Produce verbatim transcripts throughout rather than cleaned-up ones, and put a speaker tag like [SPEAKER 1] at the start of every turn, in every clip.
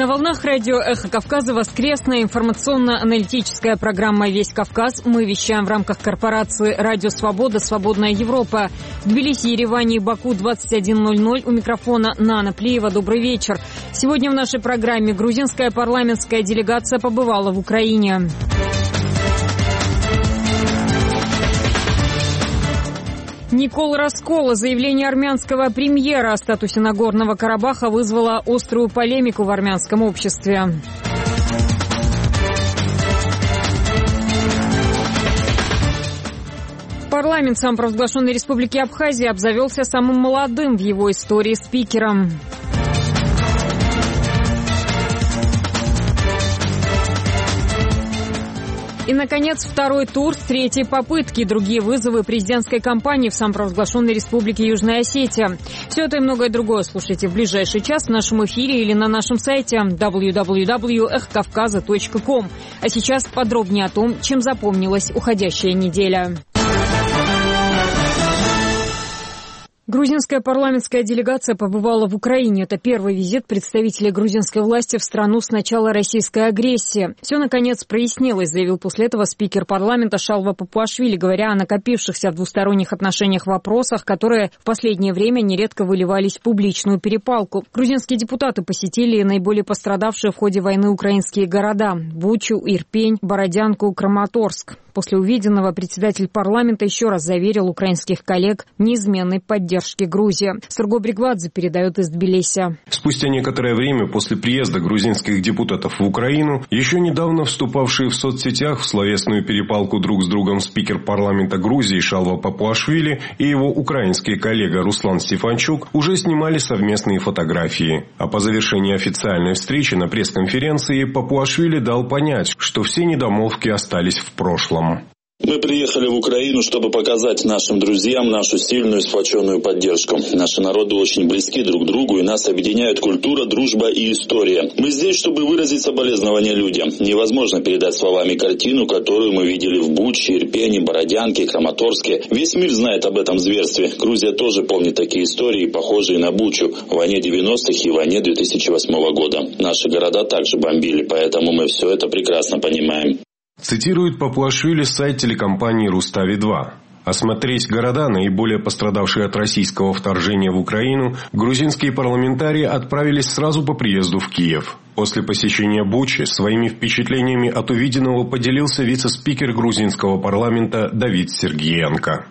[SPEAKER 1] На волнах радио «Эхо Кавказа» воскресная информационно-аналитическая программа «Весь Кавказ». Мы вещаем в рамках корпорации «Радио Свобода. Свободная Европа». В Тбилиси, Ереване и Баку двадцать один ноль ноль. У микрофона Нана Плиева. Добрый вечер. Сегодня в нашей программе грузинская парламентская делегация побывала в Украине. Никол Раскола. Заявление армянского премьера о статусе Нагорного Карабаха вызвало острую полемику в армянском обществе. Парламент самопровозглашенной Республики Абхазия обзавелся самым молодым в его истории спикером. И, наконец, второй тур с третьей попытки. Другие вызовы президентской кампании в самопровозглашенной Республике Южная Осетия. Все это и многое другое слушайте в ближайший час в нашем эфире или на нашем сайте дабл ю дабл ю дабл ю точка эхо кавказа точка ком. А сейчас подробнее о том, чем запомнилась уходящая неделя. Грузинская парламентская делегация побывала в Украине. Это первый визит представителей грузинской власти в страну с начала российской агрессии. Все, наконец, прояснилось, заявил после этого спикер парламента Шалва Папуашвили, говоря о накопившихся в двусторонних отношениях вопросах, которые в последнее время нередко выливались в публичную перепалку. Грузинские депутаты посетили наиболее пострадавшие в ходе войны украинские города – Бучу, Ирпень, Бородянку, Краматорск. После увиденного председатель парламента еще раз заверил украинских коллег в неизменной поддержке Грузии. Сурго Бригвадзе передает из Тбилиси.
[SPEAKER 2] Спустя некоторое время после приезда грузинских депутатов в Украину, еще недавно вступавшие в соцсетях в словесную перепалку друг с другом спикер парламента Грузии Шалва Папуашвили и его украинский коллега Руслан Стефанчук уже снимали совместные фотографии. А по завершении официальной встречи на пресс-конференции Папуашвили дал понять, что все недомолвки остались в прошлом.
[SPEAKER 3] Мы приехали в Украину, чтобы показать нашим друзьям нашу сильную сплоченную поддержку. Наши народы очень близки друг к другу, и нас объединяют культура, дружба и история. Мы здесь, чтобы выразить соболезнования людям. Невозможно передать словами картину, которую мы видели в Буче, Ирпене, Бородянке, Краматорске. Весь мир знает об этом зверстве. Грузия тоже помнит такие истории, похожие на Бучу, в войне девяностых и войне две тысячи восьмого года. Наши города также бомбили, поэтому мы все это прекрасно понимаем.
[SPEAKER 2] Цитирует Папуашвили сайт телекомпании «Рустави два». Осмотреть города, наиболее пострадавшие от российского вторжения в Украину, грузинские парламентарии отправились сразу по приезду в Киев. После посещения Бучи своими впечатлениями от увиденного поделился вице-спикер грузинского парламента Давид Сергеенко.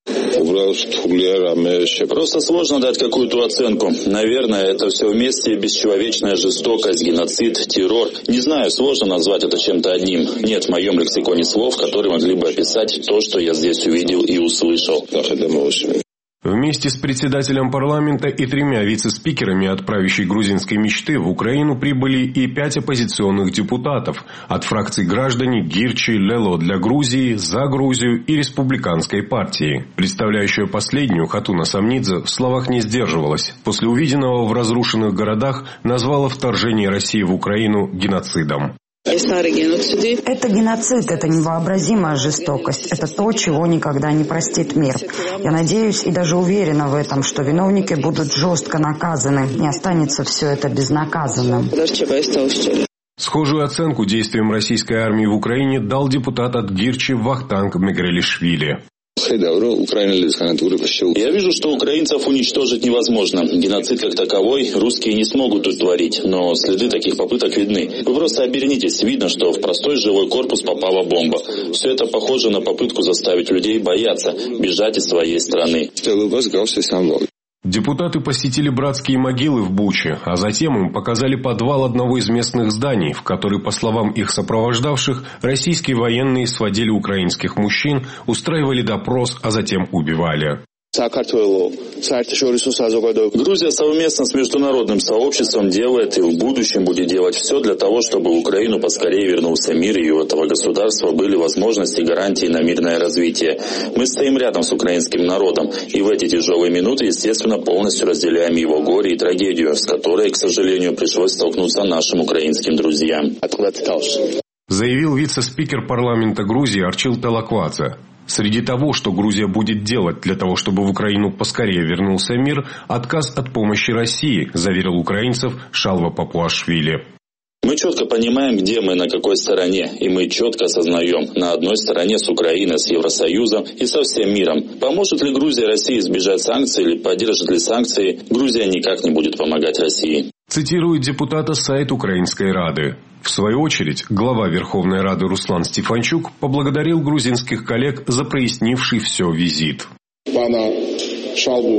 [SPEAKER 3] Просто сложно дать какую-то оценку. Наверное, это все вместе бесчеловечная жестокость, геноцид, террор. Не знаю, сложно назвать это чем-то одним. Нет в моем лексиконе слов, которые могли бы описать то, что я здесь увидел и услышал.
[SPEAKER 2] Вместе с председателем парламента и тремя вице-спикерами от правящей грузинской мечты в Украину прибыли и пять оппозиционных депутатов от фракций «Граждане», «Гирчи», «Лело для Грузии», «За Грузию» и Республиканской партии. Представляющая последнюю Хатуна Самнидзе в словах не сдерживалась. После увиденного в разрушенных городах назвала вторжение России в Украину геноцидом.
[SPEAKER 4] Это геноцид, это невообразимая жестокость. Это то, чего никогда не простит мир. Я надеюсь и даже уверена в этом, что виновники будут жестко наказаны. Не останется все это безнаказанным.
[SPEAKER 2] Схожую оценку действиям российской армии в Украине дал депутат от Гирчи Вахтанг Мегрелишвили.
[SPEAKER 3] Я вижу, что украинцев уничтожить невозможно. Геноцид как таковой русские не смогут тут творить, но следы таких попыток видны. Вы просто обернитесь, видно, что в простой жилой корпус попала бомба. Все это похоже на попытку заставить людей бояться, бежать из своей страны.
[SPEAKER 2] Депутаты посетили братские могилы в Буче, а затем им показали подвал одного из местных зданий, в который, по словам их сопровождавших, российские военные сводили украинских мужчин, устраивали допрос, а затем убивали.
[SPEAKER 3] Грузия совместно с международным сообществом делает и в будущем будет делать все для того, чтобы в Украину поскорее вернулся мир, и у этого государства были возможности и гарантии на мирное развитие. Мы стоим рядом с украинским народом, и в эти тяжелые минуты, естественно, полностью разделяем его горе и трагедию, с которой, к сожалению, пришлось столкнуться нашим украинским друзьям.
[SPEAKER 2] Заявил вице-спикер парламента Грузии Арчил Талаквадзе. Среди того, что Грузия будет делать для того, чтобы в Украину поскорее вернулся мир, отказ от помощи России, заверил украинцев Шалва Папуашвили.
[SPEAKER 3] Мы четко понимаем, где мы, на какой стороне, и мы четко осознаем, на одной стороне с Украиной, с Евросоюзом и со всем миром. Поможет ли Грузия России избежать санкций или поддержит ли санкции, Грузия никак не будет помогать России.
[SPEAKER 2] Цитирует депутата сайт Украинской Рады. В свою очередь, глава Верховной Рады Руслан Стефанчук поблагодарил грузинских коллег за прояснивший все визит.
[SPEAKER 3] Пана Шалбу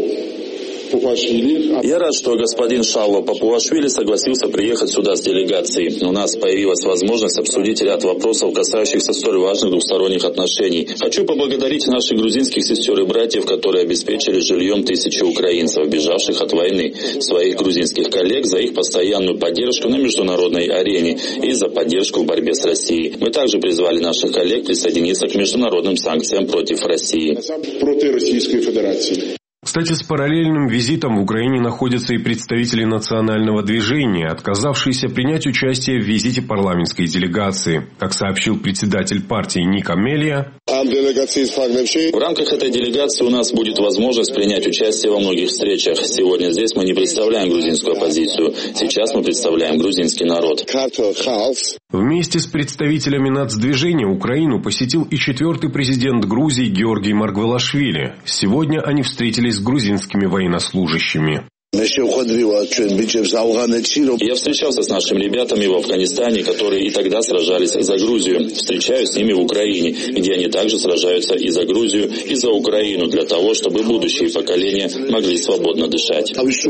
[SPEAKER 3] Я рад, что господин Шалва Папуашвили согласился приехать сюда с делегацией. У нас появилась возможность обсудить ряд вопросов, касающихся столь важных двусторонних отношений. Хочу поблагодарить наших грузинских сестер и братьев, которые обеспечили жильем тысячи украинцев, бежавших от войны, своих грузинских коллег за их постоянную поддержку на международной арене и за поддержку в борьбе с Россией. Мы также призвали наших коллег присоединиться к международным санкциям против России.
[SPEAKER 2] Против Российской Федерации. Кстати, с параллельным визитом в Украине находятся и представители национального движения, отказавшиеся принять участие в визите парламентской делегации. Как сообщил председатель партии Ник Амелия,
[SPEAKER 3] в рамках этой делегации у нас будет возможность принять участие во многих встречах. Сегодня здесь мы не представляем грузинскую оппозицию. Сейчас мы представляем грузинский народ.
[SPEAKER 2] Вместе с представителями нацдвижения Украину посетил и четвертый президент Грузии Георгий Маргвелашвили. Сегодня они встретились с грузинскими военнослужащими.
[SPEAKER 3] Я встречался с нашими ребятами в Афганистане, которые и тогда сражались за Грузию. Встречаюсь с ними в Украине, где они также сражаются и за Грузию, и за Украину, для того, чтобы будущие поколения могли свободно дышать.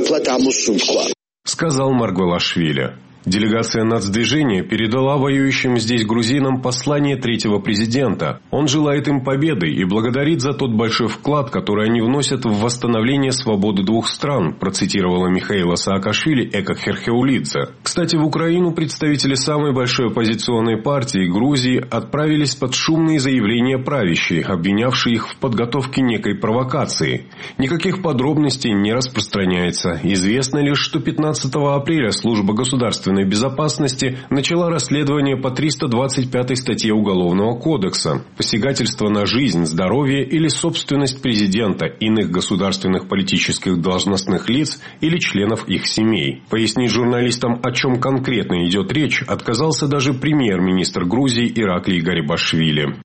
[SPEAKER 2] Сказал Маргвелашвили. Делегация нацдвижения передала воюющим здесь грузинам послание третьего президента. Он желает им победы и благодарит за тот большой вклад, который они вносят в восстановление свободы двух стран, процитировала Михаила Саакашвили Эка Херхеулидзе. Кстати, в Украину представители самой большой оппозиционной партии Грузии отправились под шумные заявления правящей, обвинявшие их в подготовке некой провокации. Никаких подробностей не распространяется. Известно лишь, что пятнадцатого апреля служба государственной безопасности начала расследование по триста двадцать пятой статье Уголовного кодекса «Посягательство на жизнь, здоровье или собственность президента, иных государственных политических должностных лиц или членов их семей». Пояснить журналистам, о чем конкретно идет речь, отказался даже премьер-министр Грузии Ираклий Гарибашвили.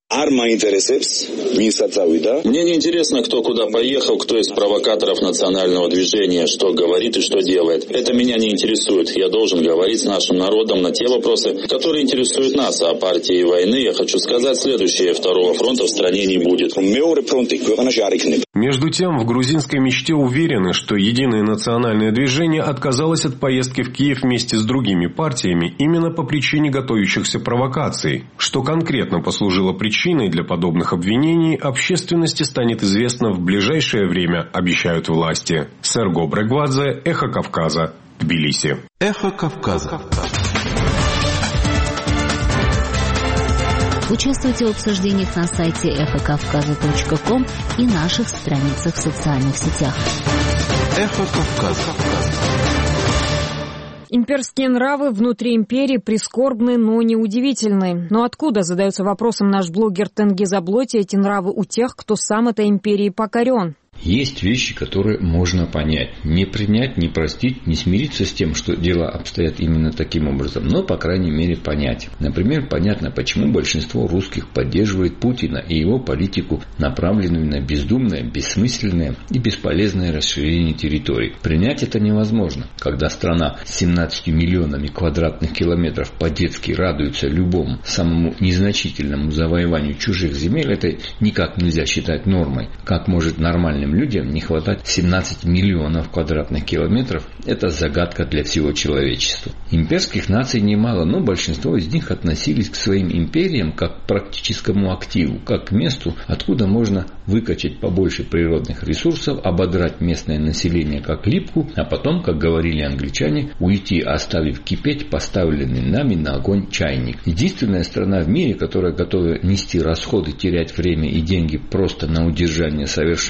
[SPEAKER 3] Мне не интересно, кто куда поехал, кто из провокаторов национального движения, что говорит и что делает. Это меня не интересует. Я должен говорить с нашим народом на те вопросы, которые интересуют нас. А о партии войны я хочу сказать следующее. Второго фронта в стране не будет.
[SPEAKER 2] Между тем, в грузинской мечте уверены, что Единое национальное движение отказалось от поездки в Киев вместе с другими партиями именно по причине готовящихся провокаций. Что конкретно послужило причиной для подобных обвинений, общественности станет известно в ближайшее время, обещают власти. Серго Брегвадзе, Эхо Кавказа, Тбилиси.
[SPEAKER 5] Эхо Кавказа.
[SPEAKER 6] Участвуйте в обсуждениях на сайте эхо кавказа точка ком и наших страницах в социальных сетях.
[SPEAKER 5] Эхо Кавказа.
[SPEAKER 1] Имперские нравы внутри империи прискорбны, но не удивительны. Но откуда, задается вопросом наш блогер Тенгиз Аблоти, эти нравы у тех, кто сам этой империей покорен?
[SPEAKER 7] Есть вещи, которые можно понять. Не принять, не простить, не смириться с тем, что дела обстоят именно таким образом, но, по крайней мере, понять. Например, понятно, почему большинство русских поддерживает Путина и его политику, направленную на бездумное, бессмысленное и бесполезное расширение территорий. Принять это невозможно. Когда страна с семнадцатью миллионами квадратных километров по-детски радуется любому самому незначительному завоеванию чужих земель, это никак нельзя считать нормой. Как может нормальным людям не хватать семнадцати миллионов квадратных километров, это загадка для всего человечества. Имперских наций немало, но большинство из них относились к своим империям как к практическому активу, как к месту, откуда можно выкачать побольше природных ресурсов, ободрать местное население как липку, а потом, как говорили англичане, уйти, оставив кипеть поставленный нами на огонь чайник. Единственная страна в мире, которая готова нести расходы, терять время и деньги просто на удержание совершенно бесполезных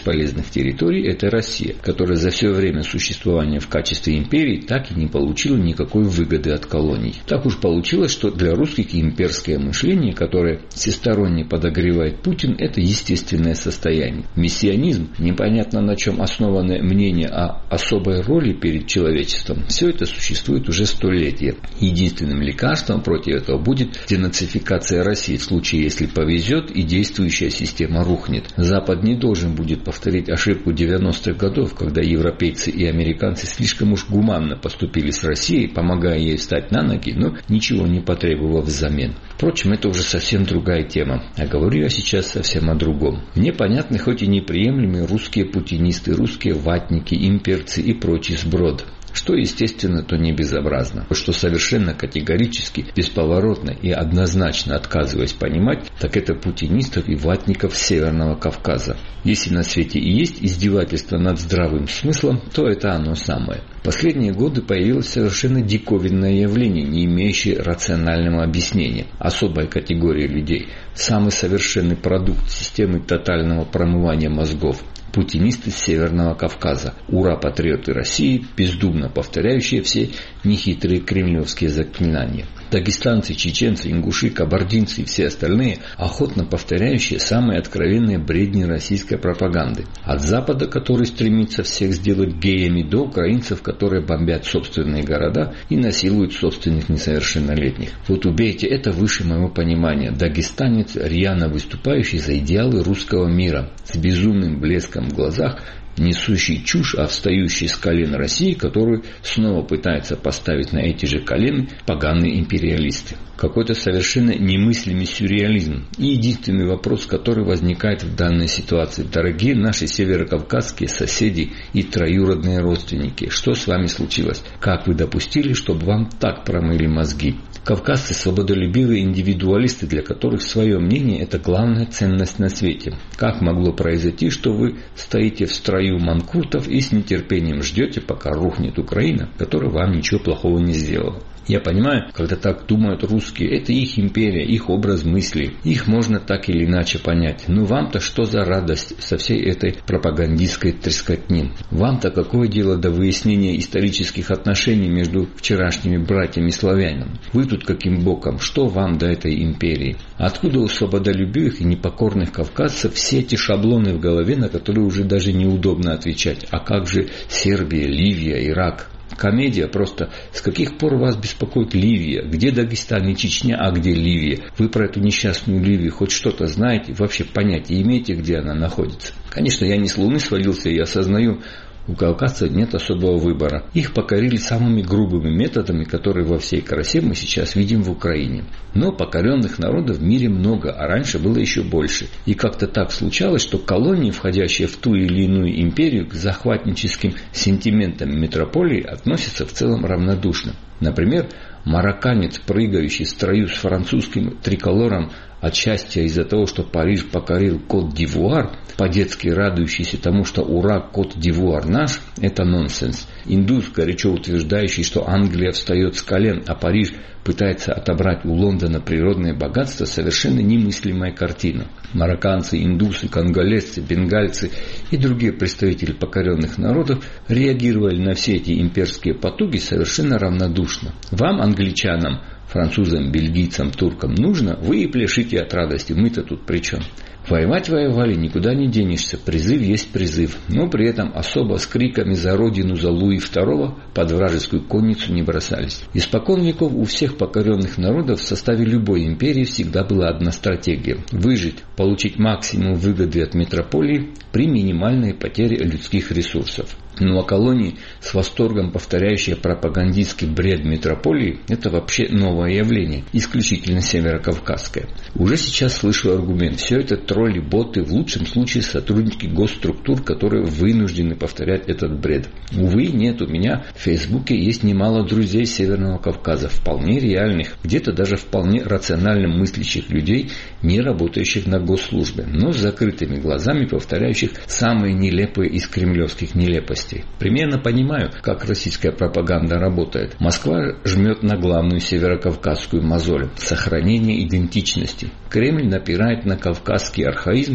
[SPEAKER 7] бесполезных территорий – это Россия, которая за все время существования в качестве империи так и не получила никакой выгоды от колоний. Так уж получилось, что для русских имперское мышление, которое всесторонне подогревает Путин, это естественное состояние. Мессианизм, непонятно на чем основанное мнение о особой роли перед человечеством, все это существует уже столетия. Единственным лекарством против этого будет денацификация России в случае, если повезет и действующая система рухнет. Запад не должен будет повторить ошибку девяностых годов, когда европейцы и американцы слишком уж гуманно поступили с Россией, помогая ей встать на ноги, но ничего не потребовав взамен. Впрочем, это уже совсем другая тема, а говорю я сейчас совсем о другом. Мне понятны хоть и неприемлемые русские путинисты, русские ватники, имперцы и прочий сброд. Что естественно, то не безобразно. Что совершенно категорически, бесповоротно и однозначно отказываясь понимать, так это путинистов и ватников Северного Кавказа. Если на свете и есть издевательство над здравым смыслом, то это оно самое. В последние годы появилось совершенно диковинное явление, не имеющее рационального объяснения. Особая категория людей, самый совершенный продукт системы тотального промывания мозгов. Путинисты с Северного Кавказа, ура-патриоты России, бездумно повторяющие все нехитрые кремлевские заклинания. Дагестанцы, чеченцы, ингуши, кабардинцы и все остальные, охотно повторяющие самые откровенные бредни российской пропаганды. От Запада, который стремится всех сделать геями, до украинцев, которые бомбят собственные города и насилуют собственных несовершеннолетних. Вот убейте, это выше моего понимания. Дагестанец, рьяно выступающий за идеалы русского мира, с безумным блеском в глазах, несущий чушь о встающей с колен России, которую снова пытаются поставить на эти же колени поганые империалисты. Какой-то совершенно немыслимый сюрреализм. И единственный вопрос, который возникает в данной ситуации. Дорогие наши северокавказские соседи и троюродные родственники, что с вами случилось? Как вы допустили, чтобы вам так промыли мозги? Кавказцы – свободолюбивые индивидуалисты, для которых свое мнение – это главная ценность на свете. Как могло произойти, что вы стоите в строю манкуртов и с нетерпением ждете, пока рухнет Украина, которая вам ничего плохого не сделала? Я понимаю, когда так думают русские, это их империя, их образ мысли. Их можно так или иначе понять. Но вам-то что за радость со всей этой пропагандистской трескотни? Вам-то какое дело до выяснения исторических отношений между вчерашними братьями-славянами? Вы тут каким боком? Что вам до этой империи? Откуда у свободолюбивых и непокорных кавказцев все эти шаблоны в голове, на которые уже даже неудобно отвечать? А как же Сербия, Ливия, Ирак? Комедия просто. С каких пор вас беспокоит Ливия? Где Дагестан и Чечня, а где Ливия? Вы про эту несчастную Ливию хоть что-то знаете? Вообще понятия имеете, где она находится? Конечно, я не с Луны свалился, я осознаю, у кавказцев нет особого выбора. Их покорили самыми грубыми методами, которые во всей красе мы сейчас видим в Украине. Но покоренных народов в мире много, а раньше было еще больше. И как-то так случалось, что колонии, входящие в ту или иную империю, к захватническим сентиментам метрополии относятся в целом равнодушно. Например, марокканец, прыгающий в строю с французским триколором от счастья из-за того, что Париж покорил Кот-д'Ивуар, по-детски радующийся тому, что ура, Кот-д'Ивуар наш, это нонсенс. Индус, горячо утверждающий, что Англия встает с колен, а Париж пытается отобрать у Лондона природное богатство, совершенно немыслимая картина. Марокканцы, индусы, конголезцы, бенгальцы и другие представители покоренных народов реагировали на все эти имперские потуги совершенно равнодушно. Вам, англичанам, французам, бельгийцам, туркам нужно, вы и пляшите от радости, мы-то тут при чем? Воевать воевали, никуда не денешься, призыв есть призыв, но при этом особо с криками за родину, за Луи второго под вражескую конницу не бросались. Испокон веков у всех покоренных народов в составе любой империи всегда была одна стратегия – выжить, получить максимум выгоды от метрополии при минимальной потере людских ресурсов. Ну а колонии, с восторгом повторяющие пропагандистский бред метрополии, это вообще новое явление, исключительно северокавказское. Уже сейчас слышу аргумент: все это тролли, боты, в лучшем случае сотрудники госструктур, которые вынуждены повторять этот бред. Увы, нет, у меня в Фейсбуке есть немало друзей Северного Кавказа, вполне реальных, где-то даже вполне рационально мыслящих людей, не работающих на госслужбе, но с закрытыми глазами повторяющих самые нелепые из кремлевских нелепостей. Примерно понимаю, как российская пропаганда работает. Москва жмет на главную северокавказскую мозоль – сохранение идентичности. Кремль напирает на кавказский архаизм,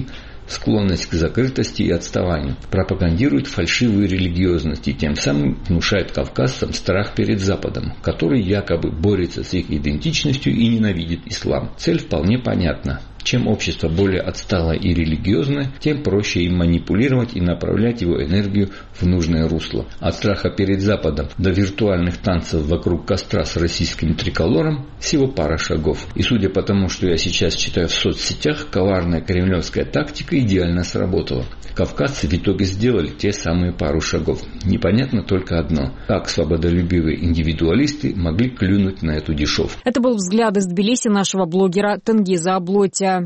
[SPEAKER 7] склонность к закрытости и отставанию, пропагандирует фальшивую религиозность и тем самым внушает кавказцам страх перед Западом, который якобы борется с их идентичностью и ненавидит ислам. Цель вполне понятна. Чем общество более отсталое и религиозное, тем проще им манипулировать и направлять его энергию в нужное русло. От страха перед Западом до виртуальных танцев вокруг костра с российским триколором всего пара шагов. И судя по тому, что я сейчас читаю в соцсетях, коварная кремлевская тактика идеально сработала. Кавказцы в итоге сделали те самые пару шагов. Непонятно только одно: как свободолюбивые индивидуалисты могли клюнуть на эту дешевку.
[SPEAKER 1] Это был взгляд из Тбилиси нашего блогера Тенгиза Аблотя.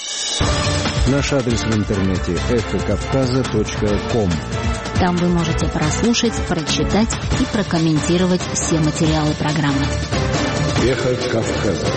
[SPEAKER 5] Наш адрес в интернете эф кавказа точка ком.
[SPEAKER 6] Там вы можете прослушать, прочитать и прокомментировать все материалы программы.
[SPEAKER 5] Эхо Кавказа.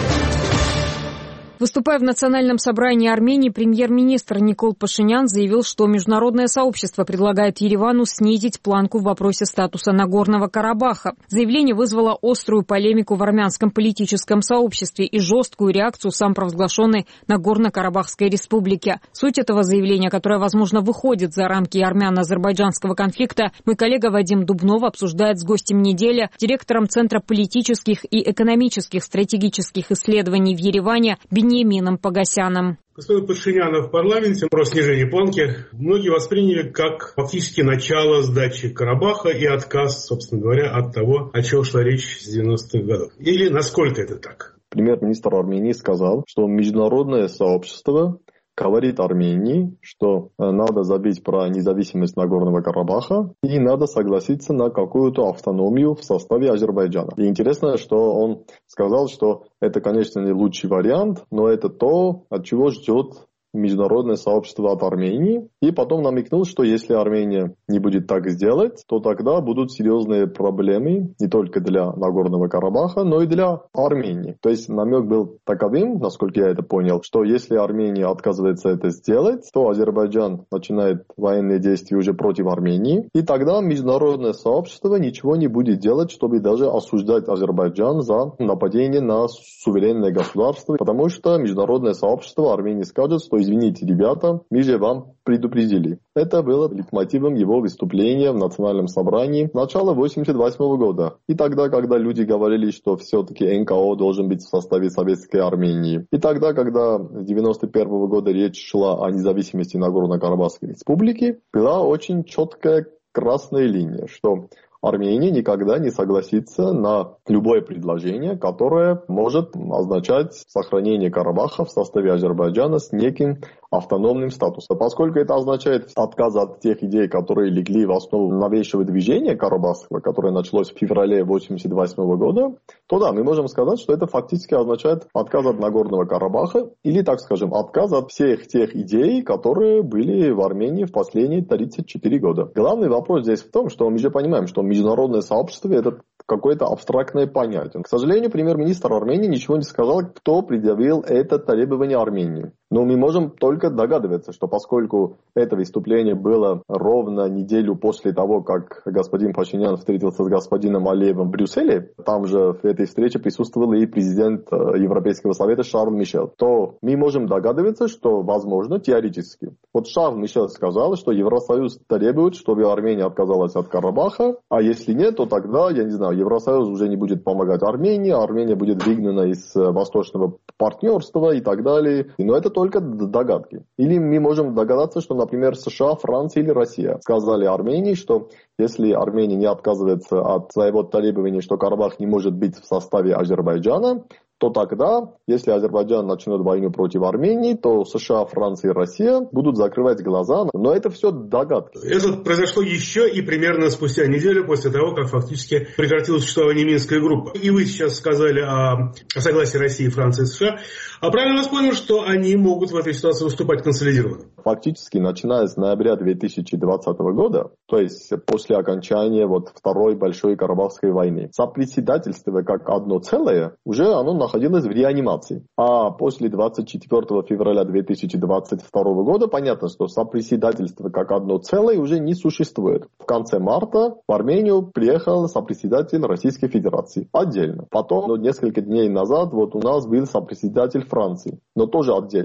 [SPEAKER 1] Выступая в Национальном собрании Армении, премьер-министр Никол Пашинян заявил, что международное сообщество предлагает Еревану снизить планку в вопросе статуса Нагорного Карабаха. Заявление вызвало острую полемику в армянском политическом сообществе и жесткую реакцию самопровозглашенной Нагорно-Карабахской республики. Суть этого заявления, которое, возможно, выходит за рамки армяно-азербайджанского конфликта, мой коллега Вадим Дубнов обсуждает с гостем недели, директором Центра политических и экономических стратегических исследований в Ереване Беньямином Погосяном.
[SPEAKER 8] Господин Пашиняна в парламенте про снижение планки многие восприняли как фактически начало сдачи Карабаха и отказ, собственно говоря, от того, о чем шла речь с девяностых годов. Или насколько это так?
[SPEAKER 9] Премьер-министр Армении сказал, что международное сообщество говорит Армении, что надо забить про независимость Нагорного Карабаха и надо согласиться на какую-то автономию в составе Азербайджана. И интересно, что он сказал, что это, конечно, не лучший вариант, но это то, от чего ждет международное сообщество от Армении. И потом намекнул, что если Армения не будет так сделать, то тогда будут серьезные проблемы не только для Нагорного Карабаха, но и для Армении. То есть намек был таковым, насколько я это понял, что если Армения отказывается это сделать, то Азербайджан начинает военные действия уже против Армении. И тогда международное сообщество ничего не будет делать, чтобы даже осуждать Азербайджан за нападение на суверенное государство. Потому что международное сообщество Армении скажет, что извините, ребята, мы же вам предупредили. Это было лейтмотивом его выступления в Национальном собрании начала восемьдесят восьмого года. И тогда, когда люди говорили, что все-таки эн ка о должен быть в составе Советской Армении. И тогда, когда с девяносто первого года речь шла о независимости Нагорно-Карабахской республики, была очень четкая красная линия, что Армения никогда не согласится на любое предложение, которое может означать сохранение Карабаха в составе Азербайджана с неким автономным статусом. Поскольку это означает отказ от тех идей, которые легли в основу новейшего движения карабахского, которое началось в феврале восемьдесят восьмого года, то да, мы можем сказать, что это фактически означает отказ от Нагорного Карабаха или, так скажем, отказ от всех тех идей, которые были в Армении в последние тридцать четыре года. Главный вопрос здесь в том, что мы же понимаем, что международное сообщество – это какое-то абстрактное понятие. К сожалению, премьер-министр Армении ничего не сказал, кто предъявил это требование Армении. Но мы можем только догадываться, что поскольку это выступление было ровно неделю после того, как господин Пашинян встретился с господином Алиевым в Брюсселе, там же в этой встрече присутствовал и президент Европейского совета Шарль Мишель, то мы можем догадываться, что, возможно, теоретически. Вот Шарль Мишель сказал, что Евросоюз требует, чтобы Армения отказалась от Карабаха, а если нет, то тогда, я не знаю, Евросоюз уже не будет помогать Армении, Армения будет выгнана из восточного партнерства и так далее. Но это только догадки. Или мы можем догадаться, что, например, США, Франция или Россия сказали Армении, что если Армения не отказывается от своего требования, что Карабах не может быть в составе Азербайджана, то тогда, если Азербайджан начнет войну против Армении, то США, Франция и Россия будут закрывать глаза. Но это все догадки.
[SPEAKER 8] Это произошло еще и примерно спустя неделю после того, как фактически прекратилось существование Минская группа. И вы сейчас сказали о, о согласии России, Франции и США. А правильно вас понял, что они могут в этой ситуации выступать консолидированно?
[SPEAKER 9] Фактически, начиная с ноября две тысячи двадцатого года, то есть после окончания вот второй большой Карабахской войны, сопредседательство как одно целое, уже оно находилось в реанимации. А после двадцать четвёртого февраля две тысячи двадцать второго года понятно, что сопредседательство как одно целое уже не существует. В конце марта в Армению приехал сопредседатель Российской Федерации отдельно. Потом, ну, несколько дней назад, вот у нас был сопредседатель Франции, но тоже отдельно.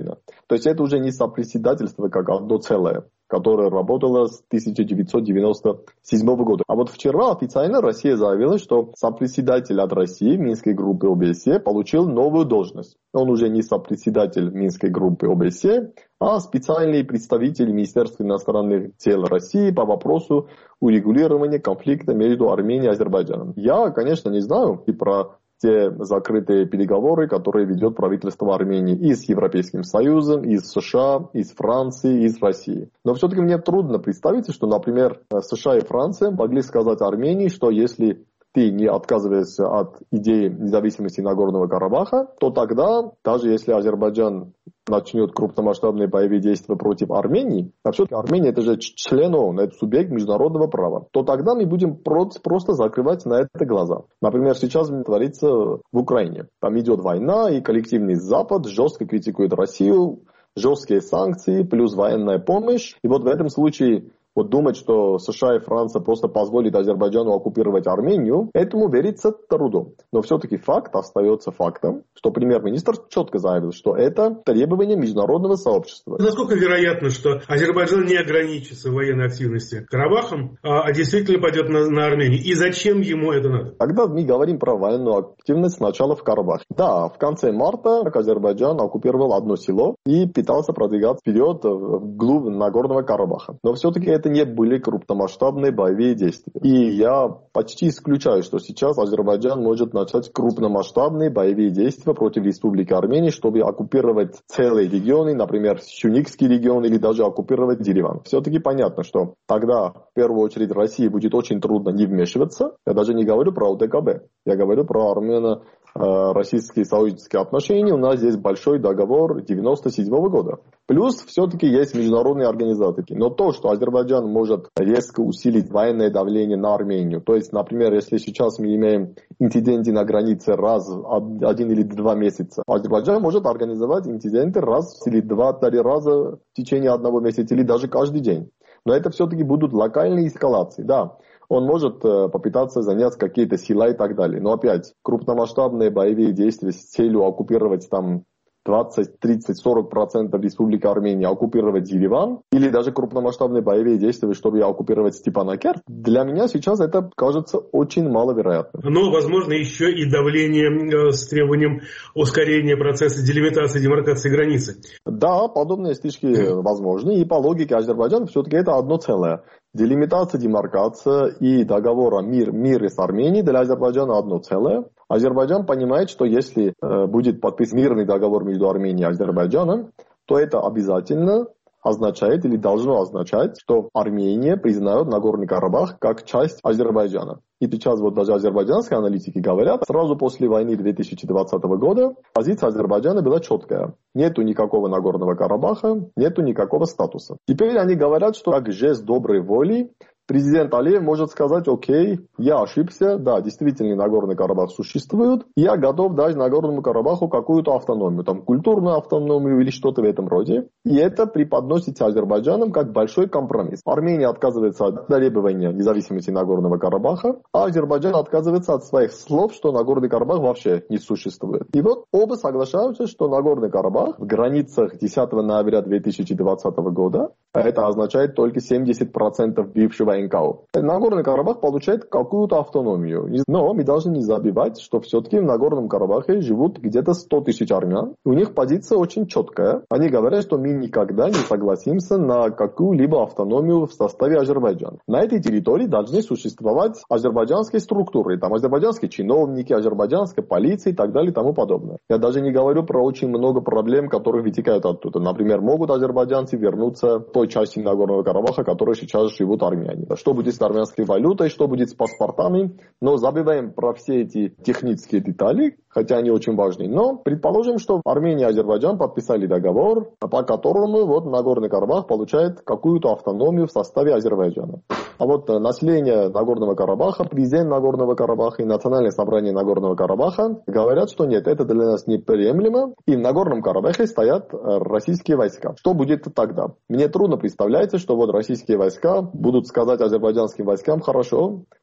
[SPEAKER 9] То есть это уже не сопредседательство как одно целое, которое работало с тысяча девятьсот девяносто седьмого года. А вот вчера официально Россия заявила, что сопредседатель от России Минской группы ОБСЕ получил новую должность. Он уже не сопредседатель Минской группы ОБСЕ, а специальный представитель Министерства иностранных дел России по вопросу урегулирования конфликта между Арменией и Азербайджаном. Я, конечно, не знаю и про те закрытые переговоры, которые ведет правительство Армении и с Европейским Союзом, и с США, и с Францией, и с Россией. Но все-таки мне трудно представить, что, например, США и Франция могли сказать Армении, что если ты не отказываешься от идеи независимости Нагорного Карабаха, то тогда, даже если Азербайджан начнет крупномасштабные боевые действия против Армении, а все-таки Армения это же член ООН, это субъект международного права, то тогда мы будем просто закрывать на это глаза. Например, сейчас творится в Украине. Там идет война, и коллективный Запад жестко критикует Россию, жесткие санкции, плюс военная помощь. И вот в этом случае вот думать, что США и Франция просто позволят Азербайджану оккупировать Армению, этому верится трудом. Но все-таки факт остается фактом, что премьер-министр четко заявил, что это требование международного сообщества.
[SPEAKER 8] Насколько вероятно, что Азербайджан не ограничится военной активностью Карабахом, а действительно пойдет на, на Армению? И зачем ему это надо?
[SPEAKER 9] Тогда мы говорим про военную активность сначала в Карабахе. Да, в конце марта Азербайджан оккупировал одно село и пытался продвигаться вперед вглубь Нагорного Карабаха. Но все-таки это не были крупномасштабные боевые действия. И я почти исключаю, что сейчас Азербайджан может начать крупномасштабные боевые действия против Республики Армения, чтобы оккупировать целые регионы, например, Сюникский регион, или даже оккупировать Ереван. Все-таки понятно, что тогда в первую очередь России будет очень трудно не вмешиваться. Я даже не говорю про ОДКБ, я говорю про армяно российские союзнические отношения. У нас здесь большой договор девяносто седьмого года. Плюс все-таки есть международные организации. Но то, что Азербайджан может резко усилить военное давление на Армению, то есть, например, если сейчас мы имеем инциденты на границе раз один или два месяца, Азербайджан может организовать инциденты раз или два-три раза в течение одного месяца или даже каждый день. Но это все-таки будут локальные эскалации, да. Он может э, попытаться занять какие-то села и так далее. Но опять, крупномасштабные боевые действия с целью оккупировать там двадцать, тридцать, сорок процентов Республики Армения, оккупировать Ереван, или даже крупномасштабные боевые действия, чтобы оккупировать Степанакерт, для меня сейчас это кажется очень маловероятным.
[SPEAKER 8] Но, возможно, еще и давление с требованием ускорения процесса делимитации, демаркации границы.
[SPEAKER 9] Да, подобные стычки возможны, и по логике Азербайджана все-таки это одно целое. Делимитация, демаркация и договор о мир, мире с Арменией для Азербайджана одно целое. Азербайджан понимает, что если э, будет подписан мирный договор между Арменией и Азербайджаном, то это обязательно означает или должно означать, что Армения признает Нагорный Карабах как часть Азербайджана. И сейчас вот даже азербайджанские аналитики говорят, сразу после войны две тысячи двадцатого года позиция Азербайджана была четкая. Нету никакого Нагорного Карабаха, нету никакого статуса. Теперь они говорят, что как жест доброй воли президент Алиев может сказать: окей, я ошибся, да, действительно Нагорный Карабах существует, я готов дать Нагорному Карабаху какую-то автономию, там культурную автономию или что-то в этом роде. И это преподносится Азербайджаном как большой компромисс. Армения отказывается от требования независимости Нагорного Карабаха, а Азербайджан отказывается от своих слов, что Нагорный Карабах вообще не существует. И вот оба соглашаются, что Нагорный Карабах в границах десятого ноября две тысячи двадцатого года, это означает только семьдесят процентов бывшего эн ка о. Нагорный Карабах получает какую-то автономию. Но мы должны не забывать, что все-таки в Нагорном Карабахе живут где-то сто тысяч армян. У них позиция очень четкая. Они говорят, что мы никогда не согласимся на какую-либо автономию в составе Азербайджана. На этой территории должны существовать азербайджанские структуры. Там азербайджанские чиновники, азербайджанская полиция и так далее и тому подобное. Я даже не говорю про очень много проблем, которые вытекают оттуда. Например, могут азербайджанцы вернуться в той части Нагорного Карабаха, в которой сейчас живут армяне. Что будет с армянской валютой, что будет с паспортами. Но забываем про все эти технические детали, хотя они очень важны. Но предположим, что Армения и Азербайджан подписали договор, по которому вот Нагорный Карабах получает какую-то автономию в составе Азербайджана. А вот население Нагорного Карабаха, президент Нагорного Карабаха и Национальное собрание Нагорного Карабаха говорят, что нет, это для нас неприемлемо. И в Нагорном Карабахе стоят российские войска. Что будет тогда? Мне трудно представляется, что вот российские войска будут сказать азербайджанским войскам: хорошо,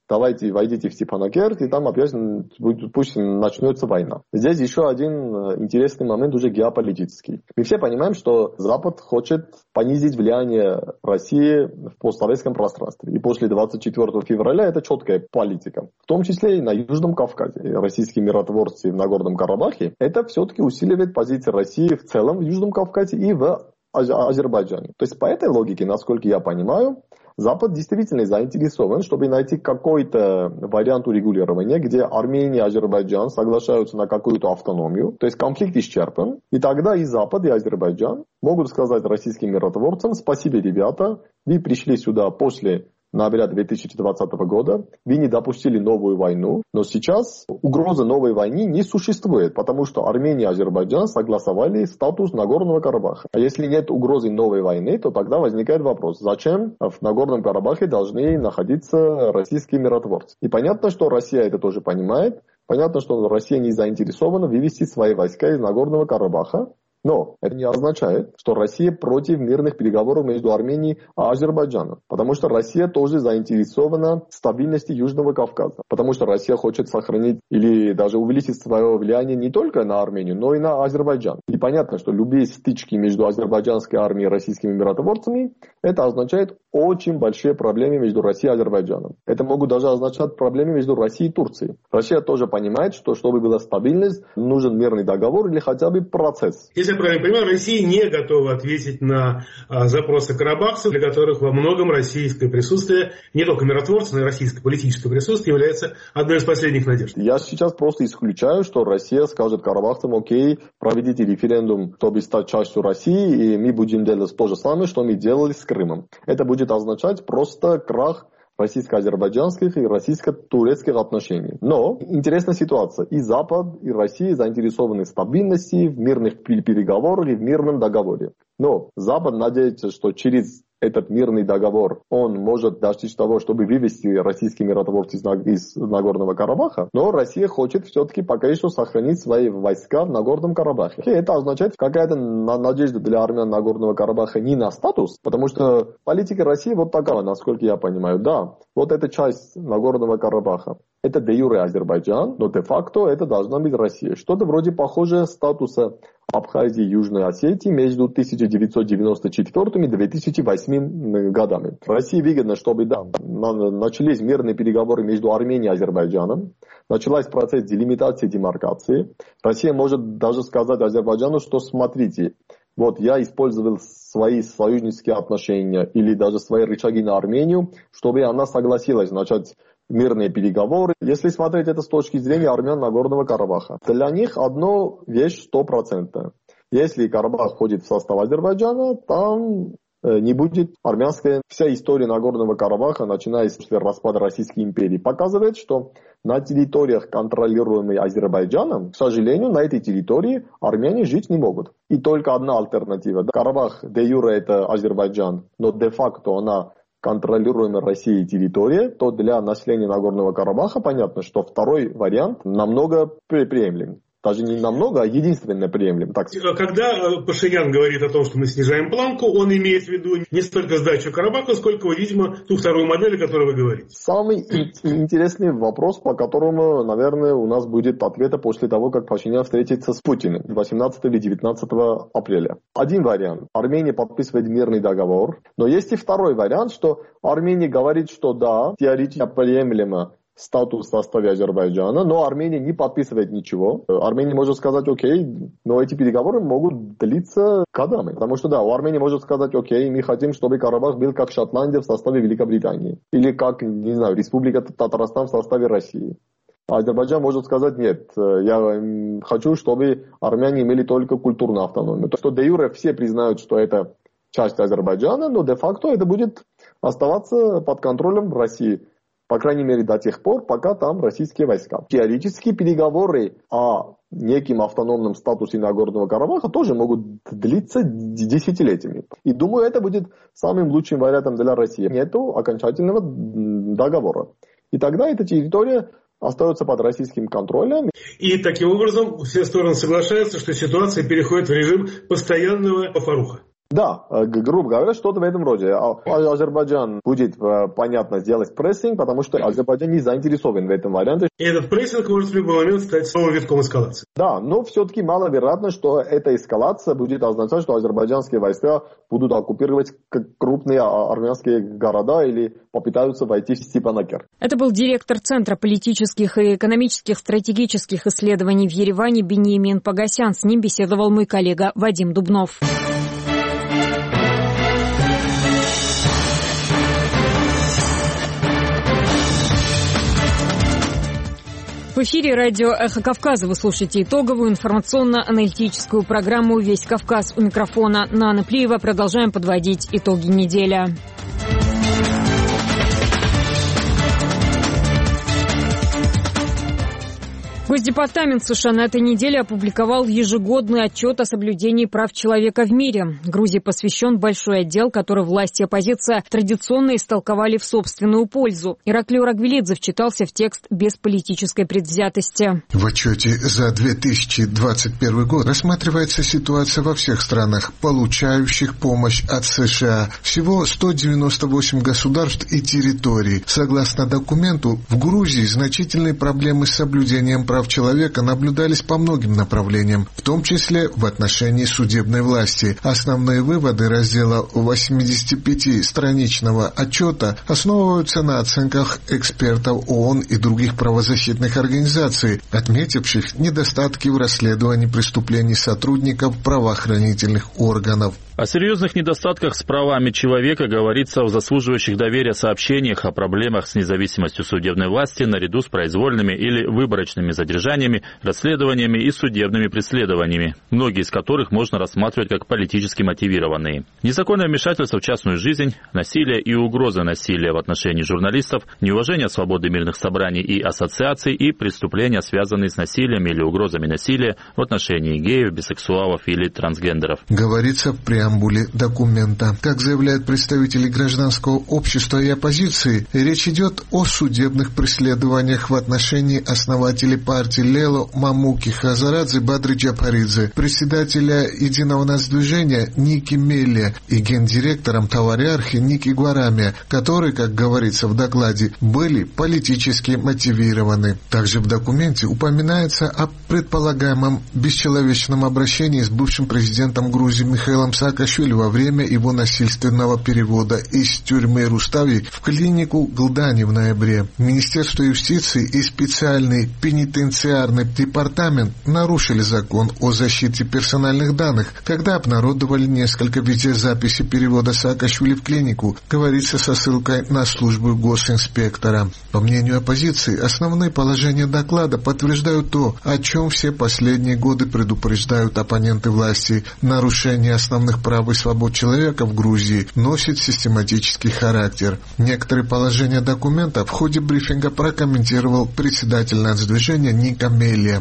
[SPEAKER 9] давайте войдите в Степанакерт, и там опять пусть начнется война. Здесь еще один интересный момент уже геополитический. Мы все понимаем, что Запад хочет понизить влияние России в постсоветском пространстве. И после двадцать четвёртого февраля это четкая политика. В том числе и на Южном Кавказе. Российские миротворцы в Нагорном Карабахе. Это все-таки усиливает позиции России в целом в Южном Кавказе и в Азербайджане. То есть по этой логике, насколько я понимаю, Запад действительно заинтересован, чтобы найти какой-то вариант урегулирования, где Армения и Азербайджан соглашаются на какую-то автономию, то есть конфликт исчерпан, и тогда и Запад, и Азербайджан могут сказать российским миротворцам: спасибо, ребята, вы пришли сюда после ноября две тысячи двадцатого года, вы не допустили новую войну, но сейчас угрозы новой войны не существует, потому что Армения и Азербайджан согласовали статус Нагорного Карабаха. А если нет угрозы новой войны, то тогда возникает вопрос: зачем в Нагорном Карабахе должны находиться российские миротворцы? И понятно, что Россия это тоже понимает, понятно, что Россия не заинтересована вывести свои войска из Нагорного Карабаха. Но это не означает, что Россия против мирных переговоров между Арменией и Азербайджаном. Потому что Россия тоже заинтересована в стабильности Южного Кавказа. Потому что Россия хочет сохранить или даже увеличить свое влияние не только на Армению, но и на Азербайджан. И понятно, что любые стычки между азербайджанской армией и российскими миротворцами, это означает очень большие проблемы между Россией и Азербайджаном. Это могут даже означать проблемы между Россией и Турцией. Россия тоже понимает, что чтобы была стабильность, нужен мирный договор или хотя бы процесс.
[SPEAKER 8] Если я правильно понимаю, Россия не готова ответить на а, запросы карабахцев, для которых во многом российское присутствие, не только миротворцев, но и российское политическое присутствие является одной из последних надежд.
[SPEAKER 9] Я сейчас просто исключаю, что Россия скажет карабахцам: окей, проведите референдум, чтобы стать частью России, и мы будем делать то же самое, что мы делали с Крымом. Это будет означать просто крах российско-азербайджанских и российско-турецких отношений. Но интересная ситуация. И Запад, и Россия заинтересованы в стабильности, в мирных переговорах и в мирном договоре. Но Запад надеется, что через этот мирный договор, он может достичь того, чтобы вывести российские миротворцы из Нагорного Карабаха, но Россия хочет все-таки пока что сохранить свои войска в Нагорном Карабахе. И это означает какая-то надежда для армян Нагорного Карабаха не на статус, потому что политика России вот такая, насколько я понимаю. Да, вот эта часть Нагорного Карабаха, это де юре Азербайджан, но де-факто это должна быть Россия. Что-то вроде похожего статуса Абхазии и Южной Осетии между тысяча девятьсот девяносто четвёртым и две тысячи восьмым годами. России выгодно, чтобы да, начались мирные переговоры между Арменией и Азербайджаном, начался процесс делимитации и демаркации. Россия может даже сказать Азербайджану, что смотрите, вот я использовал свои союзнические отношения или даже свои рычаги на Армению, чтобы она согласилась начать мирные переговоры. Если смотреть это с точки зрения армян Нагорного Карабаха, для них одна вещь стопроцентная. Если Карабах входит в состав Азербайджана, там не будет армянская. Вся история Нагорного Карабаха, начиная с распада Российской империи, показывает, что на территориях, контролируемых Азербайджаном, к сожалению, на этой территории армяне жить не могут. И только одна альтернатива. Карабах де юре это Азербайджан, но де-факто она контролируемая Россией территория, то для населения Нагорного Карабаха понятно, что второй вариант намного приемлем. Даже не намного, а единственно приемлем. Так.
[SPEAKER 8] Когда Пашинян говорит о том, что мы снижаем планку, он имеет в виду не столько сдачу Карабаха, сколько, видимо, ту вторую модель, о которой вы говорите.
[SPEAKER 9] Самый интересный вопрос, по которому, наверное, у нас будет ответа после того, как Пашинян встретится с Путиным восемнадцатого или девятнадцатого апреля. Один вариант. Армения подписывает мирный договор. Но есть и второй вариант, что Армения говорит, что да, теоретически приемлемо статус в составе Азербайджана, но Армения не подписывает ничего. Армения может сказать: окей, но эти переговоры могут длиться годами. Потому что да, у Армении может сказать: окей, мы хотим, чтобы Карабах был как Шотландия в составе Великобритании. Или как, не знаю, Республика Татарстан в составе России. А Азербайджан может сказать: нет, я хочу, чтобы армяне имели только культурную автономию. То, что де юре все признают, что это часть Азербайджана, но де-факто это будет оставаться под контролем России. По крайней мере, до тех пор, пока там российские войска. Теоретически переговоры о неким автономном статусе Нагорного Карабаха тоже могут длиться десятилетиями. И думаю, это будет самым лучшим вариантом для России. Нету окончательного договора. И тогда эта территория остается под российским контролем.
[SPEAKER 8] И таким образом все стороны соглашаются, что ситуация переходит в режим постоянного фаруха.
[SPEAKER 9] Да, грубо говоря, что-то в этом роде. Азербайджан будет, понятно, сделать прессинг, потому что Азербайджан не заинтересован в этом варианте.
[SPEAKER 8] И этот прессинг может в любой момент стать новым витком эскалации.
[SPEAKER 9] Да, но все-таки маловероятно, что эта эскалация будет означать, что азербайджанские войска будут оккупировать крупные армянские города или попытаются войти в Степанакер.
[SPEAKER 1] Это был директор Центра политических и экономических стратегических исследований в Ереване Биньямин Погосян. С ним беседовал мой коллега Вадим Дубнов. В эфире радио «Эхо Кавказа». Вы слушаете итоговую информационно-аналитическую программу «Весь Кавказ». У микрофона Нана Плиева. Продолжаем подводить итоги недели. Госдепартамент США на этой неделе опубликовал ежегодный отчет о соблюдении прав человека в мире. Грузии посвящен большой отдел, который власти и оппозиция традиционно истолковали в собственную пользу. Ираклий Урагвелидзе вчитался в текст без политической предвзятости.
[SPEAKER 10] В отчете за две тысячи двадцать первый год рассматривается ситуация во всех странах, получающих помощь от США. Всего сто девяносто восемь государств и территорий. Согласно документу, в Грузии значительные проблемы с соблюдением прав человека наблюдались по многим направлениям, в том числе в отношении судебной власти. Основные выводы раздела восьмидесятипятистраничного отчета основываются на оценках экспертов ООН и других правозащитных организаций, отметивших недостатки в расследовании преступлений сотрудников правоохранительных органов.
[SPEAKER 11] О серьезных недостатках с правами человека говорится в заслуживающих доверия сообщениях о проблемах с независимостью судебной власти наряду с произвольными или выборочными задержаниями, расследованиями и судебными преследованиями, многие из которых можно рассматривать как политически мотивированные. Незаконное вмешательство в частную жизнь, насилие и угроза насилия в отношении журналистов, неуважение свободы мирных собраний и ассоциаций и преступления, связанные с насилием или угрозами насилия в отношении геев, бисексуалов или трансгендеров.
[SPEAKER 10] Говорится в преамбуле документа. Как заявляют представители гражданского общества и оппозиции, речь идет о судебных преследованиях в отношении основателей партии Лело Мамуки Хазарадзе Бадры Джапаридзе, председателя Единого нацдвижения Ники Мелли и гендиректором Тавариархи Ники Гуарами, которые, как говорится в докладе, были политически мотивированы. Также в документе упоминается о предполагаемом бесчеловечном обращении с бывшим президентом Грузии Михаилом Саакашвили во время его насильственного перевода из тюрьмы Рустави в клинику Глдани в ноябре. Министерство юстиции и специальный пенитенциарный департамент нарушили закон о защите персональных данных, когда обнародовали несколько видеозаписей перевода Саакашвили в клинику, говорится со ссылкой на службу госинспектора. По мнению оппозиции, основные положения доклада подтверждают то, о чем все последние годы предупреждают оппоненты власти. Нарушение основных прав и свобод человека в Грузии носит систематический характер. Некоторые положения документа в ходе брифинга прокомментировал председатель нацдвижения Ника Мелли.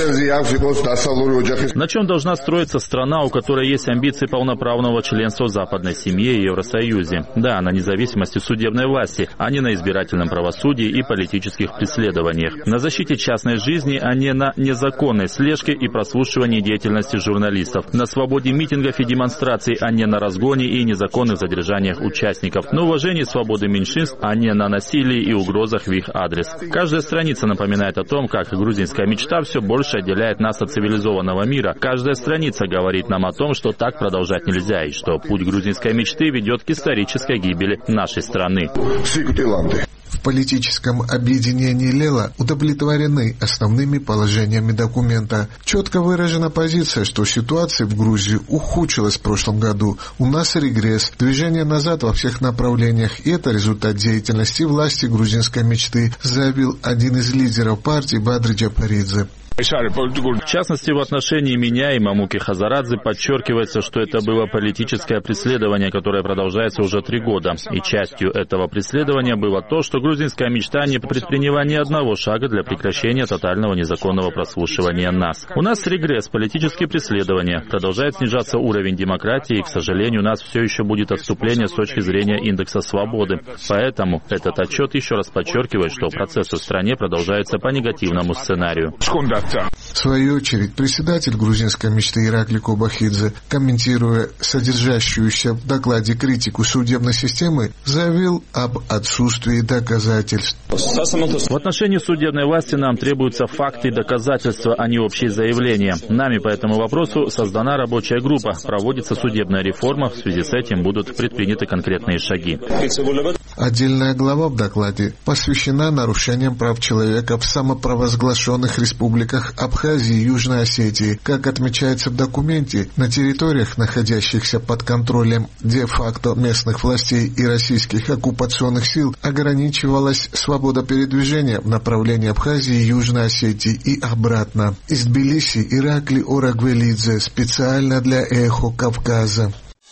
[SPEAKER 11] На чем должна строиться страна, у которой есть амбиции полноправного членства в западной семье и Евросоюзе? Да, на независимости судебной власти, а не на избирательном правосудии и политических преследованиях. На защите частной жизни, а не на незаконной слежке и прослушивании деятельности журналистов. На свободе митингов и демонстраций, а не на разгоне и незаконных задержаниях участников. На уважении свободы меньшинств, а не на насилии и угрозах в их адрес. Каждая страница напоминает о том, как грузинская мечта все больше отделяет нас от цивилизованного мира. Каждая страница говорит нам о том, что так продолжать нельзя, и что путь грузинской мечты ведет к исторической гибели нашей страны.
[SPEAKER 10] В политическом объединении Лела удовлетворены основными положениями документа. Четко выражена позиция, что ситуация в Грузии ухудшилась в прошлом году. У нас регресс, движение назад во всех направлениях, и это результат деятельности власти грузинской мечты, заявил один из лидеров партии Бадры Джапаридзе.
[SPEAKER 11] В частности, в отношении меня и Мамуки Хазарадзе подчеркивается, что это было политическое преследование, которое продолжается уже три года. И частью этого преследования было то, что грузинская мечта не предприняла ни одного шага для прекращения тотального незаконного прослушивания нас. У нас регресс, политические преследования. Продолжает снижаться уровень демократии, и, к сожалению, у нас все еще будет отступление с точки зрения индекса свободы. Поэтому этот отчет еще раз подчеркивает, что процессы в стране продолжаются по негативному сценарию.
[SPEAKER 10] В свою очередь, председатель грузинской мечты Иракли Кобахидзе, комментируя содержащуюся в докладе критику судебной системы, заявил об отсутствии доказательств.
[SPEAKER 11] В отношении судебной власти нам требуются факты и доказательства, а не общие заявления. Нами по этому вопросу создана рабочая группа, проводится судебная реформа, в связи с этим будут предприняты конкретные шаги.
[SPEAKER 10] Отдельная глава в докладе посвящена нарушениям прав человека в самопровозглашенных республиках Абхазии и Южной Осетии. Как отмечается в документе, на территориях, находящихся под контролем де-факто местных властей и российских оккупационных сил, ограничивалась свобода передвижения в направлении Абхазии и Южной Осетии и обратно. Из Тбилиси Иракли Орагвелидзе специально для «Эхо Кавказа».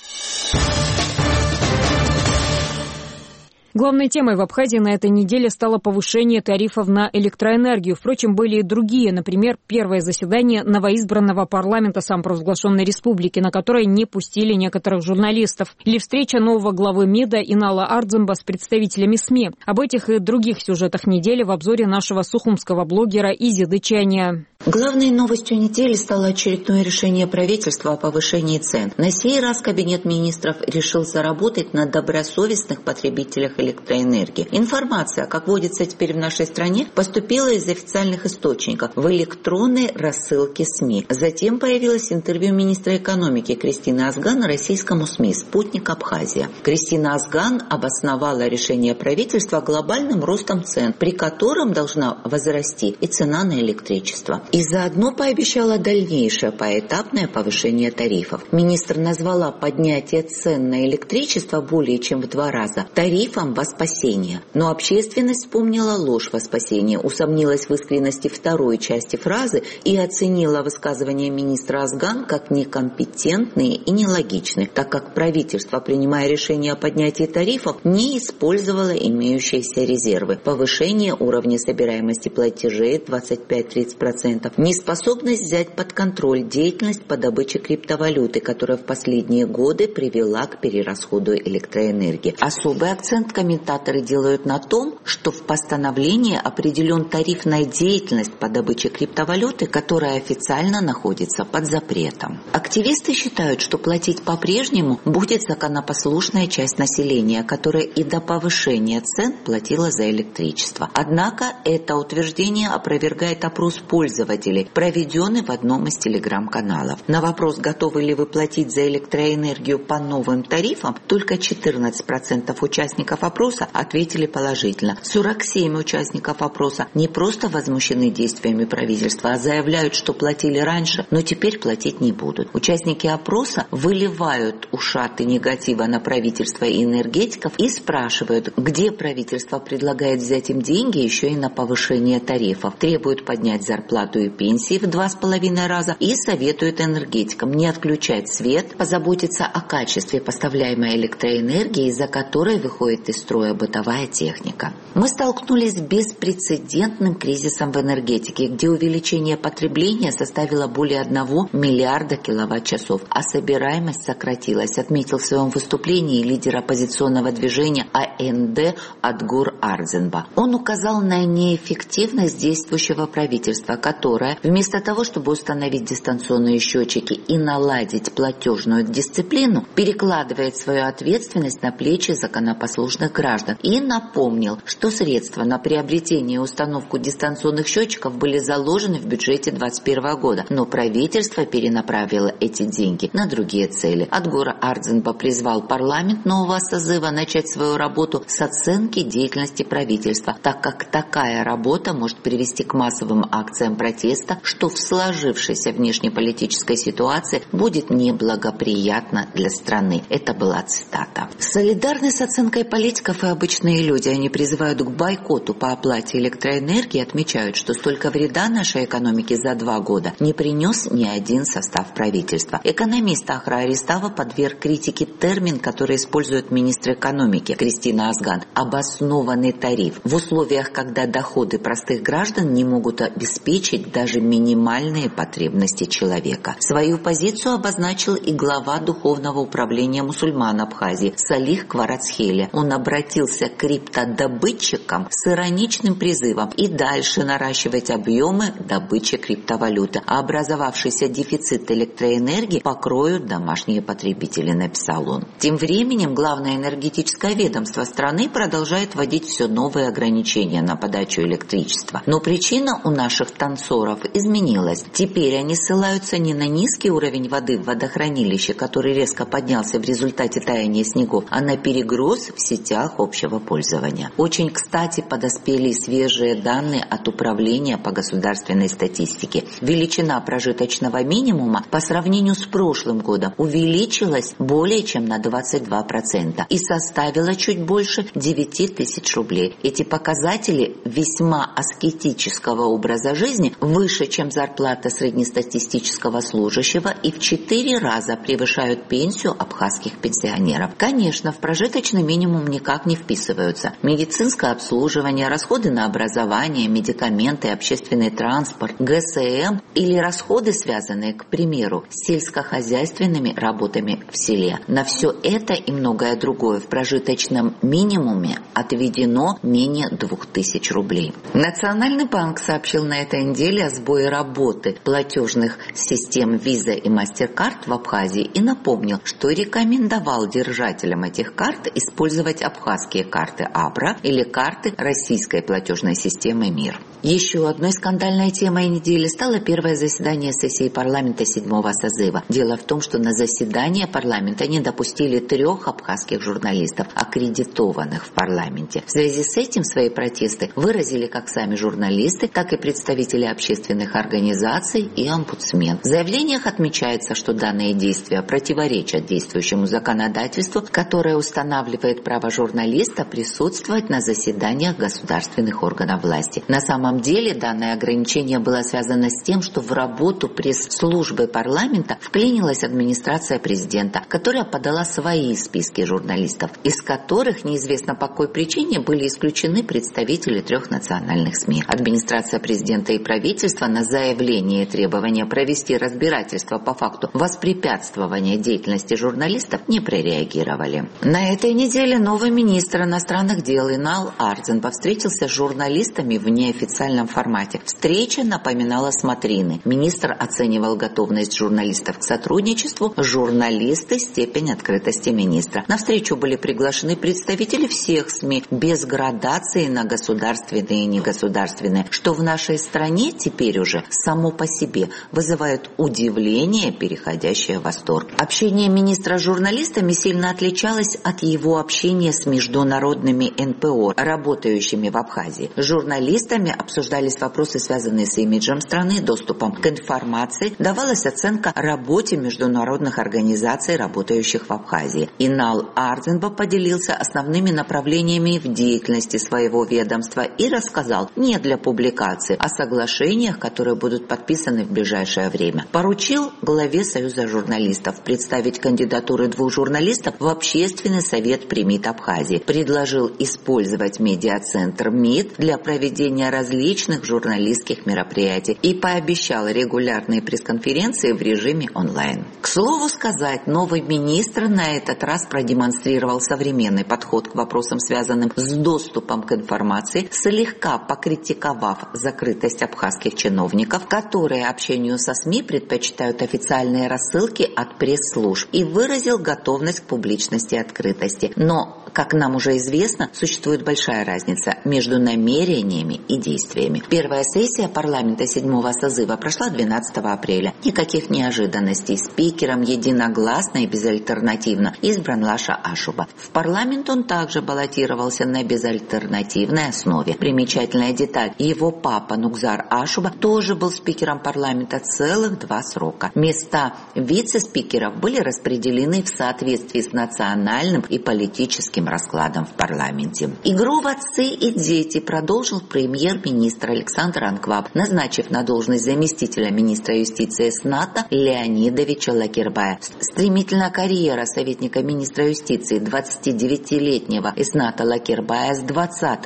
[SPEAKER 1] Главной темой в Абхазии на этой неделе стало повышение тарифов на электроэнергию. Впрочем, были и другие. Например, первое заседание новоизбранного парламента самопровозглашенной республики, на которое не пустили некоторых журналистов. Или встреча нового главы МИДа Инала Ардзенба с представителями СМИ. Об этих и других сюжетах недели в обзоре нашего сухумского блогера Изи Дычания.
[SPEAKER 12] Главной новостью недели стало очередное решение правительства о повышении цен. На сей раз Кабинет министров решил заработать на добросовестных потребителях электроэнергии. Информация, как водится теперь в нашей стране, поступила из официальных источников в электронной рассылке СМИ. Затем появилось интервью министра экономики Кристины Азган российскому СМИ «Спутник Абхазия». Кристина Азган обосновала решение правительства глобальным ростом цен, при котором должна возрасти и цена на электричество. И заодно пообещала дальнейшее поэтапное повышение тарифов. Министр назвала поднятие цен на электричество более чем в два раза тарифом во спасение. Но общественность вспомнила ложь во спасение, усомнилась в искренности второй части фразы и оценила высказывание министра Азган как некомпетентные и нелогичные, так как правительство, принимая решение о поднятии тарифов, не использовало имеющиеся резервы. Повышение уровня собираемости платежей двадцать пять-тридцать процентов, неспособность взять под контроль деятельность по добыче криптовалюты, которая в последние годы привела к перерасходу электроэнергии. Особый акцент комментаторы делают на том, что в постановлении определен тариф на деятельность по добыче криптовалюты, которая официально находится под запретом. Активисты считают, что платить по-прежнему будет законопослушная часть населения, которая и до повышения цен платила за электричество. Однако это утверждение опровергает опрос пользователей, проведенный в одном из телеграм-каналов. На вопрос, готовы ли вы платить за электроэнергию по новым тарифам, только четырнадцать процентов участников опроса ответили положительно. сорок семь участников опроса не просто возмущены действиями правительства, а заявляют, что платили раньше, но теперь платить не будут. Участники опроса выливают ушаты негатива на правительство и энергетиков и спрашивают, где правительство предлагает взять им деньги еще и на повышение тарифов, требуют поднять зарплату и пенсии в два с половиной раза и советуют энергетикам не отключать свет, позаботиться о качестве поставляемой электроэнергии, из-за которой выходит из строя бытовая техника. Мы столкнулись с беспрецедентным кризисом в энергетике, где увеличение потребления составило более одного миллиарда киловатт-часов, а собираемость сократилась, отметил в своем выступлении лидер оппозиционного движения А Н Д Адгур Ардзенба. Он указал на неэффективность действующего правительства, которое вместо того, чтобы установить дистанционные счетчики и наладить платежную дисциплину, перекладывает свою ответственность на плечи законопослушных граждан и напомнил, что средства на приобретение и установку дистанционных счетчиков были заложены в бюджете две тысячи двадцать первого года, но правительство перенаправило эти деньги на другие цели. Адгур Ардзенба призвал парламент нового созыва начать свою работу с оценки деятельности правительства, так как такая работа может привести к массовым акциям протеста, что в сложившейся внешнеполитической ситуации будет неблагоприятно для страны. Это была цитата. Солидарны с оценкой политиков и обычные люди. Они призывают к бойкоту по оплате электроэнергии, отмечают, что столько вреда нашей экономике за два года не принес ни один состав правительства. Экономист Ахра Аристава подверг критике термин, который использует министр экономики Кристина Азган – обоснованный тариф. В условиях, когда доходы простых граждан не могут обеспечить обеспечить даже минимальные потребности человека. Свою позицию обозначил и глава Духовного управления мусульман Абхазии Салих Кварацхели. Он обратился к криптодобытчикам с ироничным призывом и дальше наращивать объемы добычи криптовалюты, а образовавшийся дефицит электроэнергии покроют домашние потребители, написал он. Тем временем Главное энергетическое ведомство страны продолжает вводить все новые ограничения на подачу электричества. Но причина у наших танцоров изменилась. Теперь они ссылаются не на низкий уровень воды в водохранилище, который резко поднялся в результате таяния снегов, а на перегруз в сетях общего пользования. Очень кстати подоспели свежие данные от Управления по государственной статистике. Величина прожиточного минимума по сравнению с прошлым годом увеличилась более чем на двадцать два процента и составила чуть больше девять тысяч рублей. Эти показатели весьма аскетического образа жизни выше, чем зарплата среднестатистического служащего, и в четыре раза превышают пенсию абхазских пенсионеров. Конечно, в прожиточный минимум никак не вписываются медицинское обслуживание, расходы на образование, медикаменты, общественный транспорт, ГСМ или расходы, связанные, к примеру, с сельскохозяйственными работами в селе. На все это и многое другое в прожиточном минимуме отведено менее двух тысяч рублей. Национальный банк сообщил на этой неделе о сбое работы платежных систем Visa и MasterCard в Абхазии и напомнил, что рекомендовал держателям этих карт использовать абхазские карты Абра или карты российской платежной системы МИР. Еще одной скандальной темой недели стало первое заседание сессии парламента седьмого созыва. Дело в том, что на заседание парламента не допустили трех абхазских журналистов, аккредитованных в парламенте. В связи с этим свои протесты выразили как сами журналисты, так и представители общественных организаций и омбудсмен. В заявлениях отмечается, что данные действия противоречат действующему законодательству, которое устанавливает право журналиста присутствовать на заседаниях государственных органов власти. На самом деле данное ограничение было связано с тем, что в работу пресс-службы парламента вклинилась администрация президента, которая подала свои списки журналистов, из которых неизвестно по какой причине были исключены представители трех национальных СМИ. Администрация президента и правительства на заявление и требования провести разбирательство по факту воспрепятствования деятельности журналистов не прореагировали. На этой неделе новый министр иностранных дел Инал Ардзенба встретился с журналистами в неофициальном формате. Встреча напоминала смотрины. Министр оценивал готовность журналистов к сотрудничеству, журналисты – степень открытости министра. На встречу были приглашены представители всех СМИ без градации на государственные и негосударственные, что в нашей стране теперь уже само по себе вызывает удивление, переходящее в восторг. Общение министра с журналистами сильно отличалось от его общения с международными эн пэ о, работающими в Абхазии. С журналистами обсуждались вопросы, связанные с имиджем страны, доступом к информации, давалась оценка работе международных организаций, работающих в Абхазии. Инал Ардзенба поделился основными направлениями в деятельности своего ведомства и рассказал не для публикации о соглашениях, которые будут подписаны в ближайшее время. Поручил главе Союза журналистов представить кандидатуры двух журналистов в Общественный совет при МИД Абхазии. Предложил использовать медиацентр МИД для проведения различных журналистских мероприятий и пообещал регулярные пресс-конференции в режиме онлайн. К слову сказать, новый министр на этот раз продемонстрировал современный подход к вопросам, связанным с доступом к информации, слегка покритиковав закрытость абхазских чиновников, которые общению со СМИ предпочитают официальные рассылки от пресс-служб, и выразил готовность к публичности и открытости. Но, как нам уже известно, существует большая разница между намерениями и действиями. Первая сессия парламента седьмого созыва прошла двенадцатого апреля. Никаких неожиданностей. Спикером единогласно и безальтернативно избран Лаша Ашуба. В парламент он также баллотировался на безальтернативной основе. Примечательная деталь. Его папа Нукзар Ашуба тоже был спикером парламента целых два срока. Места вице-спикеров были распределены в соответствии с национальным и политическим раскладом в парламенте. Игру в отцы и дети продолжил премьер-министр Александр Анкваб, назначив на должность заместителя министра юстиции Сната Леонидовича Лакербая. Стремительная карьера советника министра юстиции двадцатидевятилетнего Исната Лакербая с двадцатого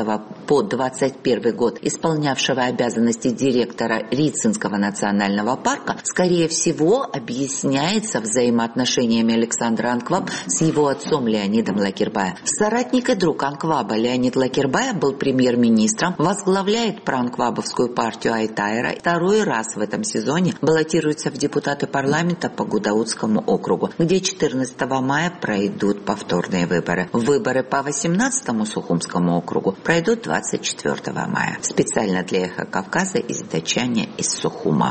[SPEAKER 12] по двадцать первый год, исполнявшего обязанности директора Рицинского национального парка, скорее всего, объясняется взаимоотношениями Александра Анкваб с его отцом Леонидом Лакербая. Соратник и друг Анкваба Леонид Лакербая был премьер-министром, возглавляет проанквабовскую партию Айтайра, второй раз в этом сезоне баллотируется в депутаты парламента по Гудаутскому округу, где четырнадцатого мая пройдут повторные выборы. Выборы по восемнадцатому Сухумскому округу пройдут двадцать четвёртого мая. Специально для «Эхо Кавказа» из датчане из Сухума.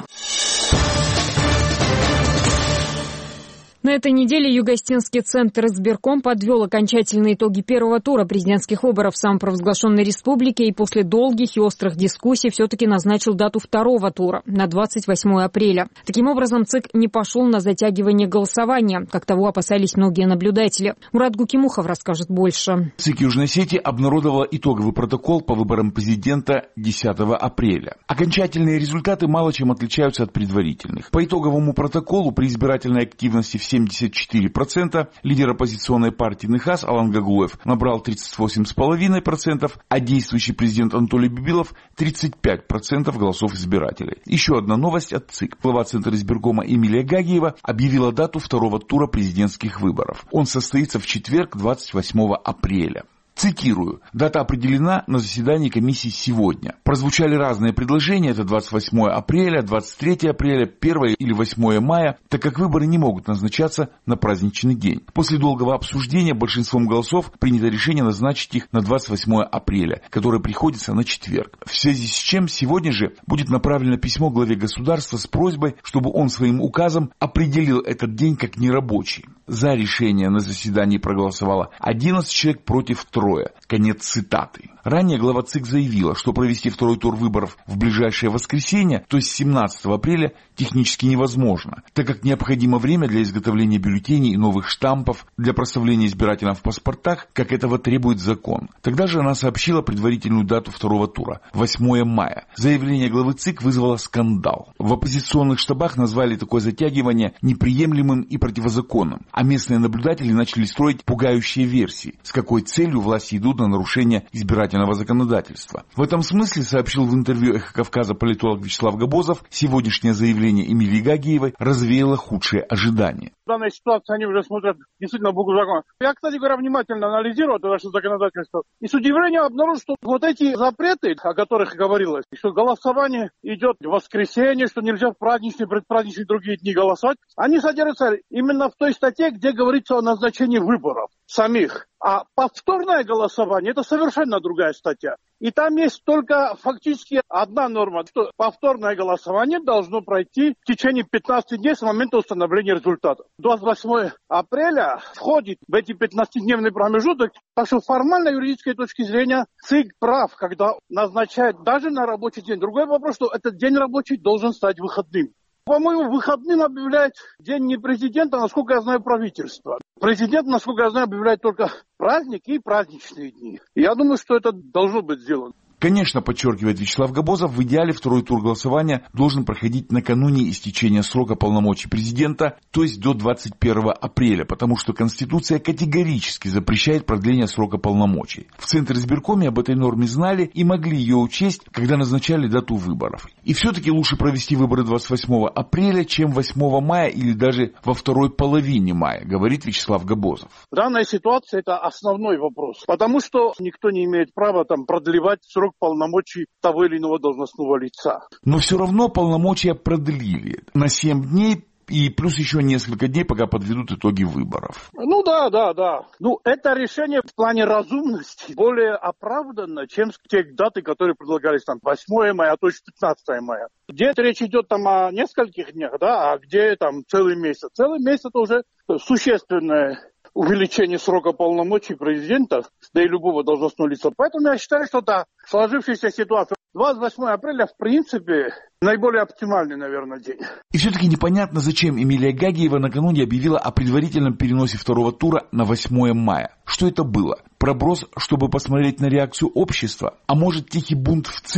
[SPEAKER 1] На этой неделе Юго-Остинский центр избирком подвел окончательные итоги первого тура президентских выборов в самопровозглашенной республике и после долгих и острых дискуссий все-таки назначил дату второго тура на двадцать восьмое апреля. Таким образом, ЦИК не пошел на затягивание голосования, как того опасались многие наблюдатели. Мурат Гукимухов расскажет больше.
[SPEAKER 13] ЦИК Южной Осетии обнародовала итоговый протокол по выборам президента десятого апреля. Окончательные результаты мало чем отличаются от предварительных. По итоговому протоколу при избирательной активности все семьдесят четыре процента, лидер оппозиционной партии НХАС Алан Гаглоев набрал тридцать восемь целых пять десятых процента, а действующий президент Анатолий Бибилов тридцать пять процентов голосов избирателей. Еще одна новость от ЦИК. Глава Центра избиркома Эмилия Гагиева объявила дату второго тура президентских выборов. Он состоится в четверг, двадцать восьмого апреля. Цитирую. Дата определена на заседании комиссии сегодня. Прозвучали разные предложения. Это двадцать восьмое апреля, двадцать третье апреля, первое или восьмое мая, так как выборы не могут назначаться на праздничный день. После долгого обсуждения большинством голосов принято решение назначить их на двадцать восьмое апреля, которое приходится на четверг. В связи с чем сегодня же будет направлено письмо главе государства с просьбой, чтобы он своим указом определил этот день как нерабочий. За решение на заседании проголосовало одиннадцать человек против трое. Конец цитаты. Ранее глава ЦИК заявила, что провести второй тур выборов в ближайшее воскресенье, то есть семнадцатого апреля, технически невозможно, так как необходимо время для изготовления бюллетеней и новых штампов, для проставления избирателям в паспортах, как этого требует закон. Тогда же она сообщила предварительную дату второго тура – восьмое мая. Заявление главы ЦИК вызвало скандал. В оппозиционных штабах назвали такое затягивание неприемлемым и противозаконным, а местные наблюдатели начали строить пугающие версии, с какой целью власти идут на нарушение избирательного законодательства. В этом смысле, сообщил в интервью «Эхо Кавказа» политолог Вячеслав Габозов, сегодняшнее заявление Эмилии Гагиевой развеяло худшие ожидания.
[SPEAKER 14] В данной ситуации они уже смотрят действительно букву закона. Я, кстати говоря, внимательно анализировал это наше законодательство и с удивлением обнаружил, что вот эти запреты, о которых говорилось, что голосование идет в воскресенье, что нельзя в праздничные, предпраздничные другие дни голосовать, они содержатся именно в той статье, где говорится о назначении выборов самих. А повторное голосование – это совершенно другая статья. И там есть только фактически одна норма, что повторное голосование должно пройти в течение пятнадцати дней с момента установления результата. двадцать восьмое апреля входит в эти пятнадцатидневный промежуток, так что формально юридической точки зрения ЦИК прав, когда назначает даже на рабочий день. Другой вопрос, что этот день рабочий должен стать выходным. По-моему, выходным объявляет день не президента, насколько я знаю, правительство. Президент, насколько я знаю, объявляет только праздники и праздничные дни. Я думаю, что это должно быть сделано.
[SPEAKER 13] Конечно, подчеркивает Вячеслав Габозов, в идеале второй тур голосования должен проходить накануне истечения срока полномочий президента, то есть до двадцать первого апреля, потому что Конституция категорически запрещает продление срока полномочий. В Центре избиркоме об этой норме знали и могли ее учесть, когда назначали дату выборов. И все-таки лучше провести выборы двадцать восьмого апреля, чем восьмого мая или даже во второй половине мая, говорит Вячеслав Габозов.
[SPEAKER 14] Данная ситуация – это основной вопрос, потому что никто не имеет права там продлевать срок полномочий того или иного должностного лица.
[SPEAKER 13] Но все равно полномочия продлили на семь дней и плюс еще несколько дней, пока подведут итоги выборов.
[SPEAKER 14] Ну да, да, да. Ну это решение в плане разумности более оправданно, чем те даты, которые предлагались там восьмое мая, а то есть пятнадцатое мая. Где речь идет там о нескольких днях, да, а где там целый месяц. Целый месяц это уже существенное увеличение срока полномочий президента, да и любого должностного лица. Поэтому я считаю, что да, сложившаяся ситуация двадцать восьмое апреля, в принципе, наиболее оптимальный, наверное, день.
[SPEAKER 13] И все-таки непонятно, зачем Эмилия Гагиева накануне объявила о предварительном переносе второго тура на восьмое мая. Что это было? Проброс, чтобы посмотреть на реакцию общества? А может, тихий бунт в ЦИК?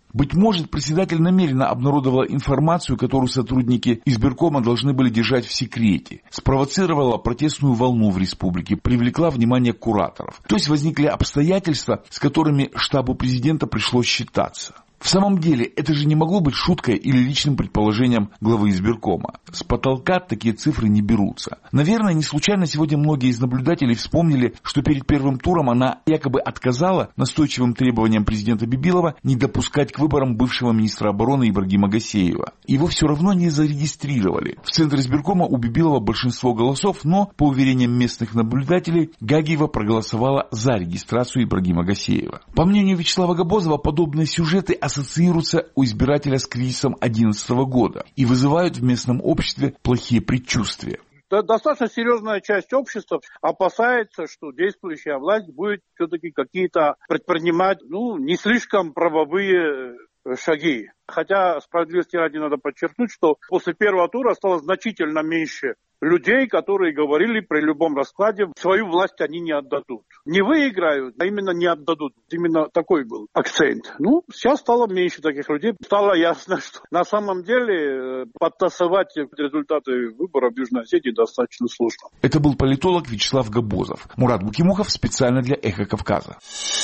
[SPEAKER 13] Быть может, председатель намеренно обнародовала информацию, которую сотрудники избиркома должны были держать в секрете, спровоцировала протестную волну в республике, привлекла внимание кураторов. То есть возникли обстоятельства, с которыми штабу президента пришлось считаться. В самом деле, это же не могло быть шуткой или личным предположением главы избиркома. С потолка такие цифры не берутся. Наверное, не случайно сегодня многие из наблюдателей вспомнили, что перед первым туром она якобы отказала настойчивым требованиям президента Бибилова не допускать к выборам бывшего министра обороны Ибрагима Гасеева. Его все равно не зарегистрировали. В центре избиркома у Бибилова большинство голосов, но, по уверениям местных наблюдателей, Гагиева проголосовала за регистрацию Ибрагима Гасеева. По мнению Вячеслава Габозова, подобные сюжеты ассоциируются у избирателя с кризисом две тысячи одиннадцатого года и вызывают в местном обществе плохие предчувствия.
[SPEAKER 14] Достаточно серьезная часть общества опасается, что действующая власть будет все-таки какие-то предпринимать, ну, не слишком правовые шаги. Хотя, справедливости ради, надо подчеркнуть, что после первого тура стало значительно меньше людей, которые говорили, при любом раскладе свою власть они не отдадут. Не выиграют, а именно не отдадут. Именно такой был акцент. Ну, сейчас стало меньше таких людей. Стало ясно, что на самом деле подтасовать результаты выборов в Южной Осетии достаточно сложно.
[SPEAKER 13] Это был политолог Вячеслав Габозов. Мурат Букимухов специально для «Эхо Кавказа».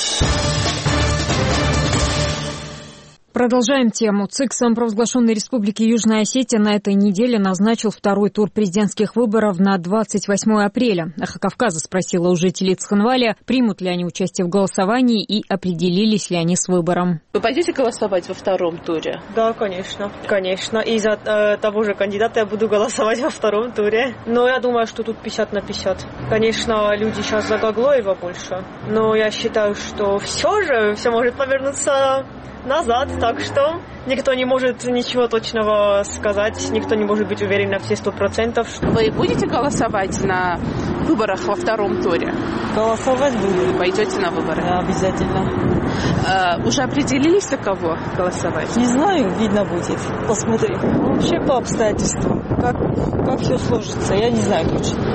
[SPEAKER 1] Продолжаем тему. ЦИК самопровозглашенной Республики Южная Осетия на этой неделе назначил второй тур президентских выборов на двадцать восьмое апреля. «Эхо Кавказа» спросила у жителей Цхинваля, примут ли они участие в голосовании и определились ли они с выбором.
[SPEAKER 15] Вы пойдете голосовать во втором туре?
[SPEAKER 16] Да, конечно. Конечно. И за э, того же кандидата я буду голосовать во втором туре. Но я думаю, что тут пятьдесят на пятьдесят. Конечно, люди сейчас за Гаглоева больше. Но я считаю, что все же все может повернуться назад, так что никто не может ничего точного сказать, никто не может быть уверен на все сто процентов.
[SPEAKER 15] Вы будете голосовать на выборах во втором туре?
[SPEAKER 16] Голосовать буду.
[SPEAKER 15] Пойдете на выборы?
[SPEAKER 16] Да, обязательно.
[SPEAKER 15] А, уже определились, за кого голосовать?
[SPEAKER 16] Не знаю, видно будет. Посмотрим. Вообще по обстоятельствам. Как, как все сложится, я не знаю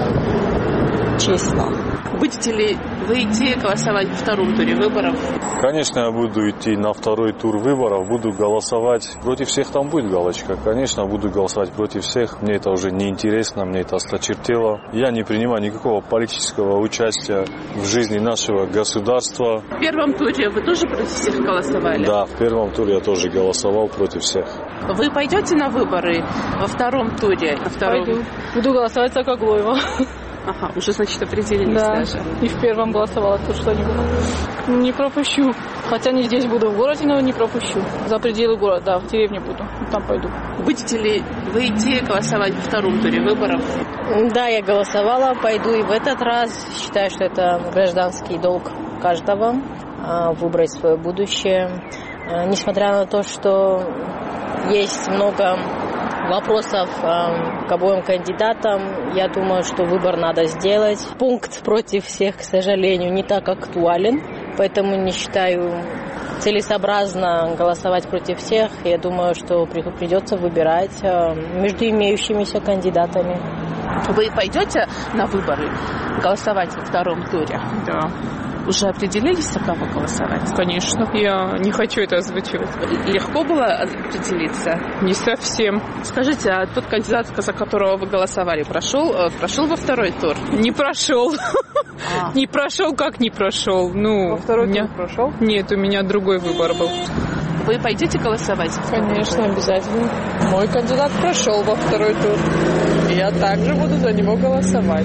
[SPEAKER 16] точно. Честно.
[SPEAKER 15] Будете ли вы идти голосовать во втором туре выборов?
[SPEAKER 17] Конечно, я буду идти на второй тур выборов, буду голосовать. Против всех там будет галочка. Конечно, буду голосовать против всех. Мне это уже не интересно, мне это осточертело. Я не принимаю никакого политического участия в жизни нашего государства.
[SPEAKER 15] В первом туре вы тоже против всех голосовали?
[SPEAKER 17] Да, в первом туре я тоже голосовал против всех.
[SPEAKER 15] Вы пойдете на выборы во втором туре? На втором...
[SPEAKER 16] Пойду. Буду голосовать за Гаглоева.
[SPEAKER 15] Ага, уже, значит, определились
[SPEAKER 16] да.
[SPEAKER 15] даже.
[SPEAKER 16] И в первом голосовала, тут что не было. Не пропущу. Хотя не здесь буду, в городе, но не пропущу. За пределы города, да, в деревне буду. Там пойду.
[SPEAKER 15] Будете ли вы идти голосовать во втором туре выборов?
[SPEAKER 16] Да, я голосовала, пойду и в этот раз. Считаю, что это гражданский долг каждого выбрать свое будущее. Несмотря на то, что есть много вопросов э, к обоим кандидатам, я думаю, что выбор надо сделать. Пункт против всех, к сожалению, не так актуален, поэтому не считаю целесообразно голосовать против всех. Я думаю, что придется выбирать э, между имеющимися кандидатами.
[SPEAKER 15] Вы пойдете на выборы голосовать во втором туре?
[SPEAKER 16] Да.
[SPEAKER 15] Уже определились, за кого голосовать?
[SPEAKER 16] Конечно, я не хочу это озвучивать.
[SPEAKER 15] Легко было определиться?
[SPEAKER 16] Не совсем.
[SPEAKER 15] Скажите, а тот кандидат, за которого вы голосовали, прошел, прошел во второй тур?
[SPEAKER 16] Не прошел.
[SPEAKER 15] А.
[SPEAKER 16] Не прошел, как не прошел? Ну,
[SPEAKER 15] во второй
[SPEAKER 16] меня...
[SPEAKER 15] тур прошел?
[SPEAKER 16] Нет, у меня другой выбор был.
[SPEAKER 15] Вы пойдете голосовать?
[SPEAKER 16] Конечно, обязательно. Мой кандидат прошел во второй тур. Я также буду за него голосовать.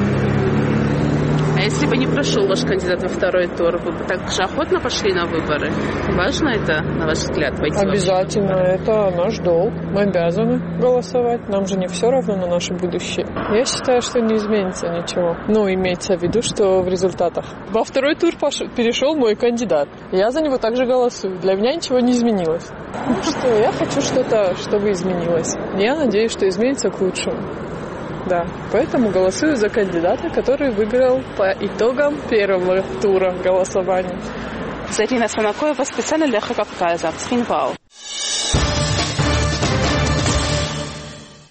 [SPEAKER 15] А если бы не прошел ваш кандидат во второй тур, вы бы так же охотно пошли на выборы? Важно это, на ваш взгляд, пойти?
[SPEAKER 16] Обязательно. Это наш долг. Мы обязаны голосовать. Нам же не все равно на наше будущее. Я считаю, что не изменится ничего. Ну, имеется в виду, что в результатах. Во второй тур пош... перешел мой кандидат. Я за него также голосую. Для меня ничего не изменилось. Ну что, я хочу что-то, чтобы изменилось. Я надеюсь, что изменится к лучшему. Да, поэтому голосую за кандидата, который выиграл по итогам первого тура голосования.
[SPEAKER 15] Зарина Сманакоева специально для «Эхо Кавказа», Цхинвал.
[SPEAKER 1] В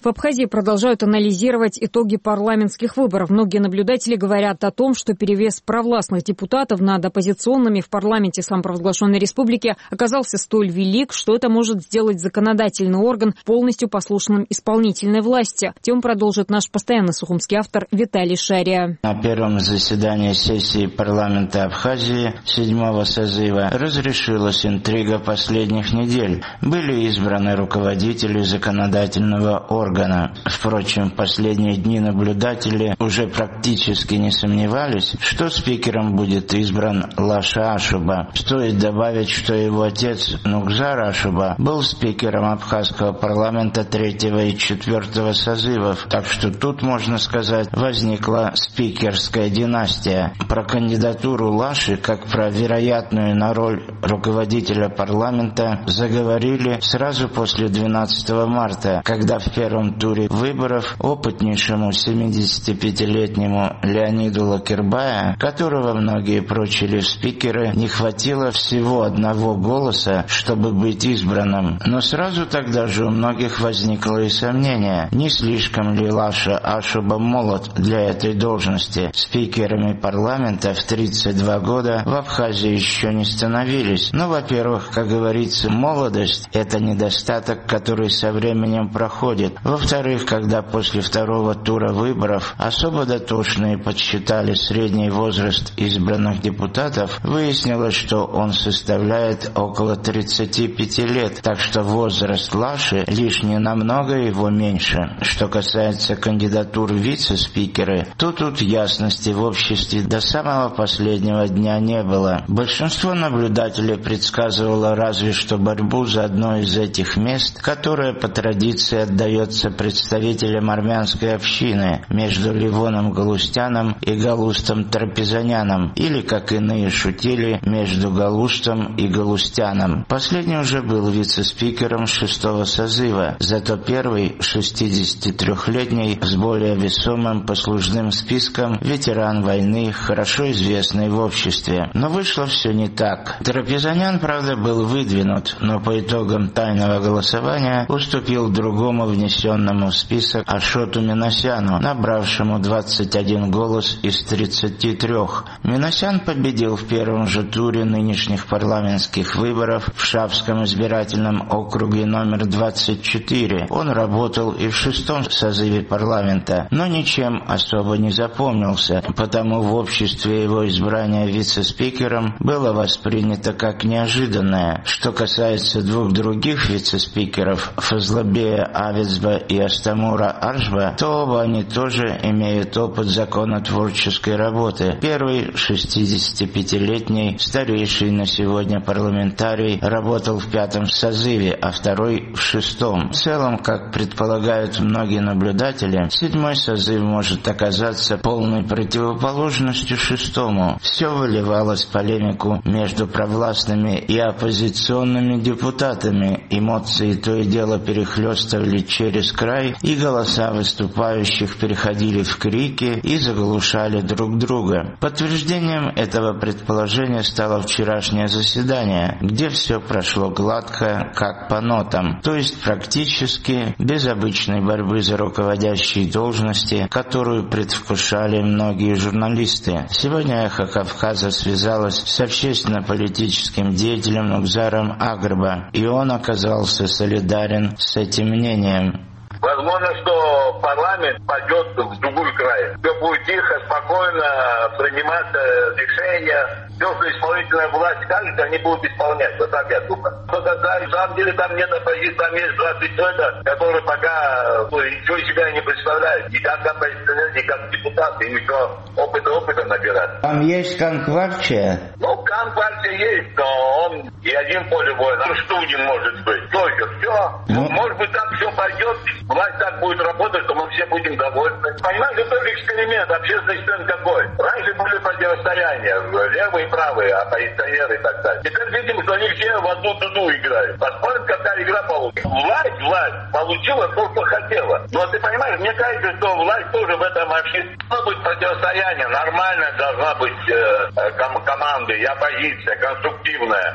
[SPEAKER 1] В Абхазии продолжают анализировать итоги парламентских выборов. Многие наблюдатели говорят о том, что перевес провластных депутатов над оппозиционными в парламенте самопровозглашенной республики оказался столь велик, что это может сделать законодательный орган полностью послушным исполнительной власти. Тему продолжит наш постоянный сухумский автор Виталий Шария.
[SPEAKER 18] На первом заседании сессии парламента Абхазии седьмого созыва разрешилась интрига последних недель. Были избраны руководители законодательного органа. Впрочем, в последние дни наблюдатели уже практически не сомневались, что спикером будет избран Лаша Ашуба. Стоит добавить, что его отец Нугзар Ашуба был спикером абхазского парламента третьего и четвертого созывов, так что тут, можно сказать, возникла спикерская династия. Про кандидатуру Лаши, как про вероятную на роль руководителя парламента, заговорили сразу после двенадцатого марта, когда в первом туре выборов опытнейшему семидесятипятилетнему Леониду Лакербая, которого многие прочили в спикеры, не хватило всего одного голоса, чтобы быть избранным. Но сразу тогда же у многих возникло и сомнение, не слишком ли Лаша Ашуба молод для этой должности. Спикерами парламента в тридцать два года в Абхазии еще не становились. Но, во-первых, как говорится, молодость – это недостаток, который со временем проходит. Во-вторых, когда после второго тура выборов особо дотошные подсчитали средний возраст избранных депутатов, выяснилось, что он составляет около тридцати пяти лет, так что возраст Лаши лишь не намного его меньше. Что касается кандидатур вице-спикера, то тут ясности в обществе до самого последнего дня не было. Большинство наблюдателей предсказывало разве что борьбу за одно из этих мест, которое по традиции отдается представителям армянской общины между Ливоном Галустяном и Галустом Трапезаняном, или, как иные шутили, между Галустом и Галустяном. Последний уже был вице-спикером шестого созыва, зато первый, шестидесятитрёхлетний, с более весомым послужным списком, ветеран войны, хорошо известный в обществе. Но вышло все не так. Трапезанян, правда, был выдвинут, но по итогам тайного голосования уступил другому внесенному в список Ашоту Минасяну, набравшему двадцать один голос из тридцати трёх. Минасян победил в первом же туре нынешних парламентских выборов в Шавском избирательном округе номер двадцать четыре. Он работал и в шестом созыве парламента, но ничем особо не запомнился, потому в обществе его избрание вице-спикером было воспринято как неожиданное. Что касается двух других вице-спикеров, Фазлабея Авицба и Астамура Аршба, то оба они тоже имеют опыт законотворческой работы. Первый, шестидесятипятилетний, старейший на сегодня парламентарий, работал в пятом созыве, а второй в шестом. В целом, как предполагают многие наблюдатели, седьмой созыв может оказаться полной противоположностью шестому. Все выливалось в полемику между провластными и оппозиционными депутатами. Эмоции то и дело перехлестывали через край, и голоса выступающих переходили в крики и заглушали друг друга. Подтверждением этого предположения стало вчерашнее заседание, где все прошло гладко, как по нотам, то есть практически без обычной борьбы за руководящие должности, которую предвкушали многие журналисты. Сегодня «Эхо Кавказа» связалось с общественно-политическим деятелем Нугзаром Агрба, и он оказался солидарен с этим мнением.
[SPEAKER 19] Возможно, что парламент пойдет в другой край. Все будет тихо, спокойно приниматься решения. Все, что исполнительная власть скажет, они будут исполнять. Вот так я думаю. Но тогда, на самом деле, там нет оппозиции, там есть двадцать человек, которые пока ну, ничего из себя не представляют. Ни как оппозиционер, ни как депутат, и еще опыта опыта набирать.
[SPEAKER 18] Там есть конкварчия?
[SPEAKER 19] Ну, конкварчия есть, но он и один поле боя. Там Штудин может быть. Только все. Ну, может быть, так все пойдет. Власть так будет работать, что мы все будем довольны. Понимаете, это только эксперимент, общественный эксперимент какой. Раньше были противостояния, левые и правые, оппозиционеры и так далее. Теперь видим, что они все в одну дуду играют. Посмотрим, какая игра получится. Власть, власть получила то, что хотела. Но ты понимаешь, мне кажется, что власть тоже в этом обществе. Должно быть противостояние, нормальная должна быть э, ком- команда и оппозиция, конструктивная.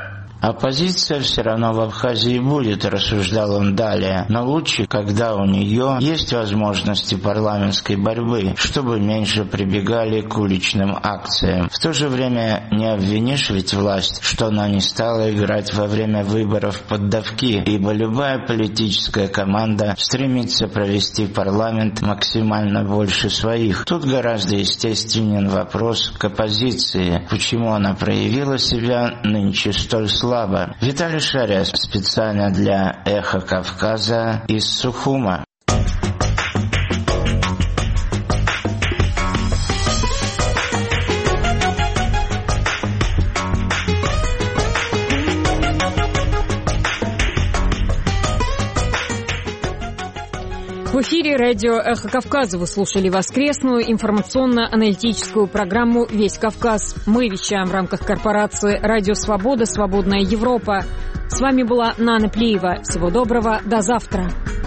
[SPEAKER 18] Оппозиция все равно в Абхазии будет, рассуждал он далее, но лучше, когда у нее есть возможности парламентской борьбы, чтобы меньше прибегали к уличным акциям. В то же время не обвинишь ведь власть, что она не стала играть во время выборов под давки, ибо любая политическая команда стремится провести парламент максимально больше своих. Тут гораздо естественен вопрос к оппозиции, почему она проявила себя нынче столь слабо. Виталий Шария специально для «Эхо Кавказа» из Сухума.
[SPEAKER 1] В эфире радио «Эхо Кавказа». Вы слушали воскресную информационно-аналитическую программу «Весь Кавказ». Мы вещаем в рамках корпорации «Радио Свобода. Свободная Европа». С вами была Нана Плиева. Всего доброго. До завтра.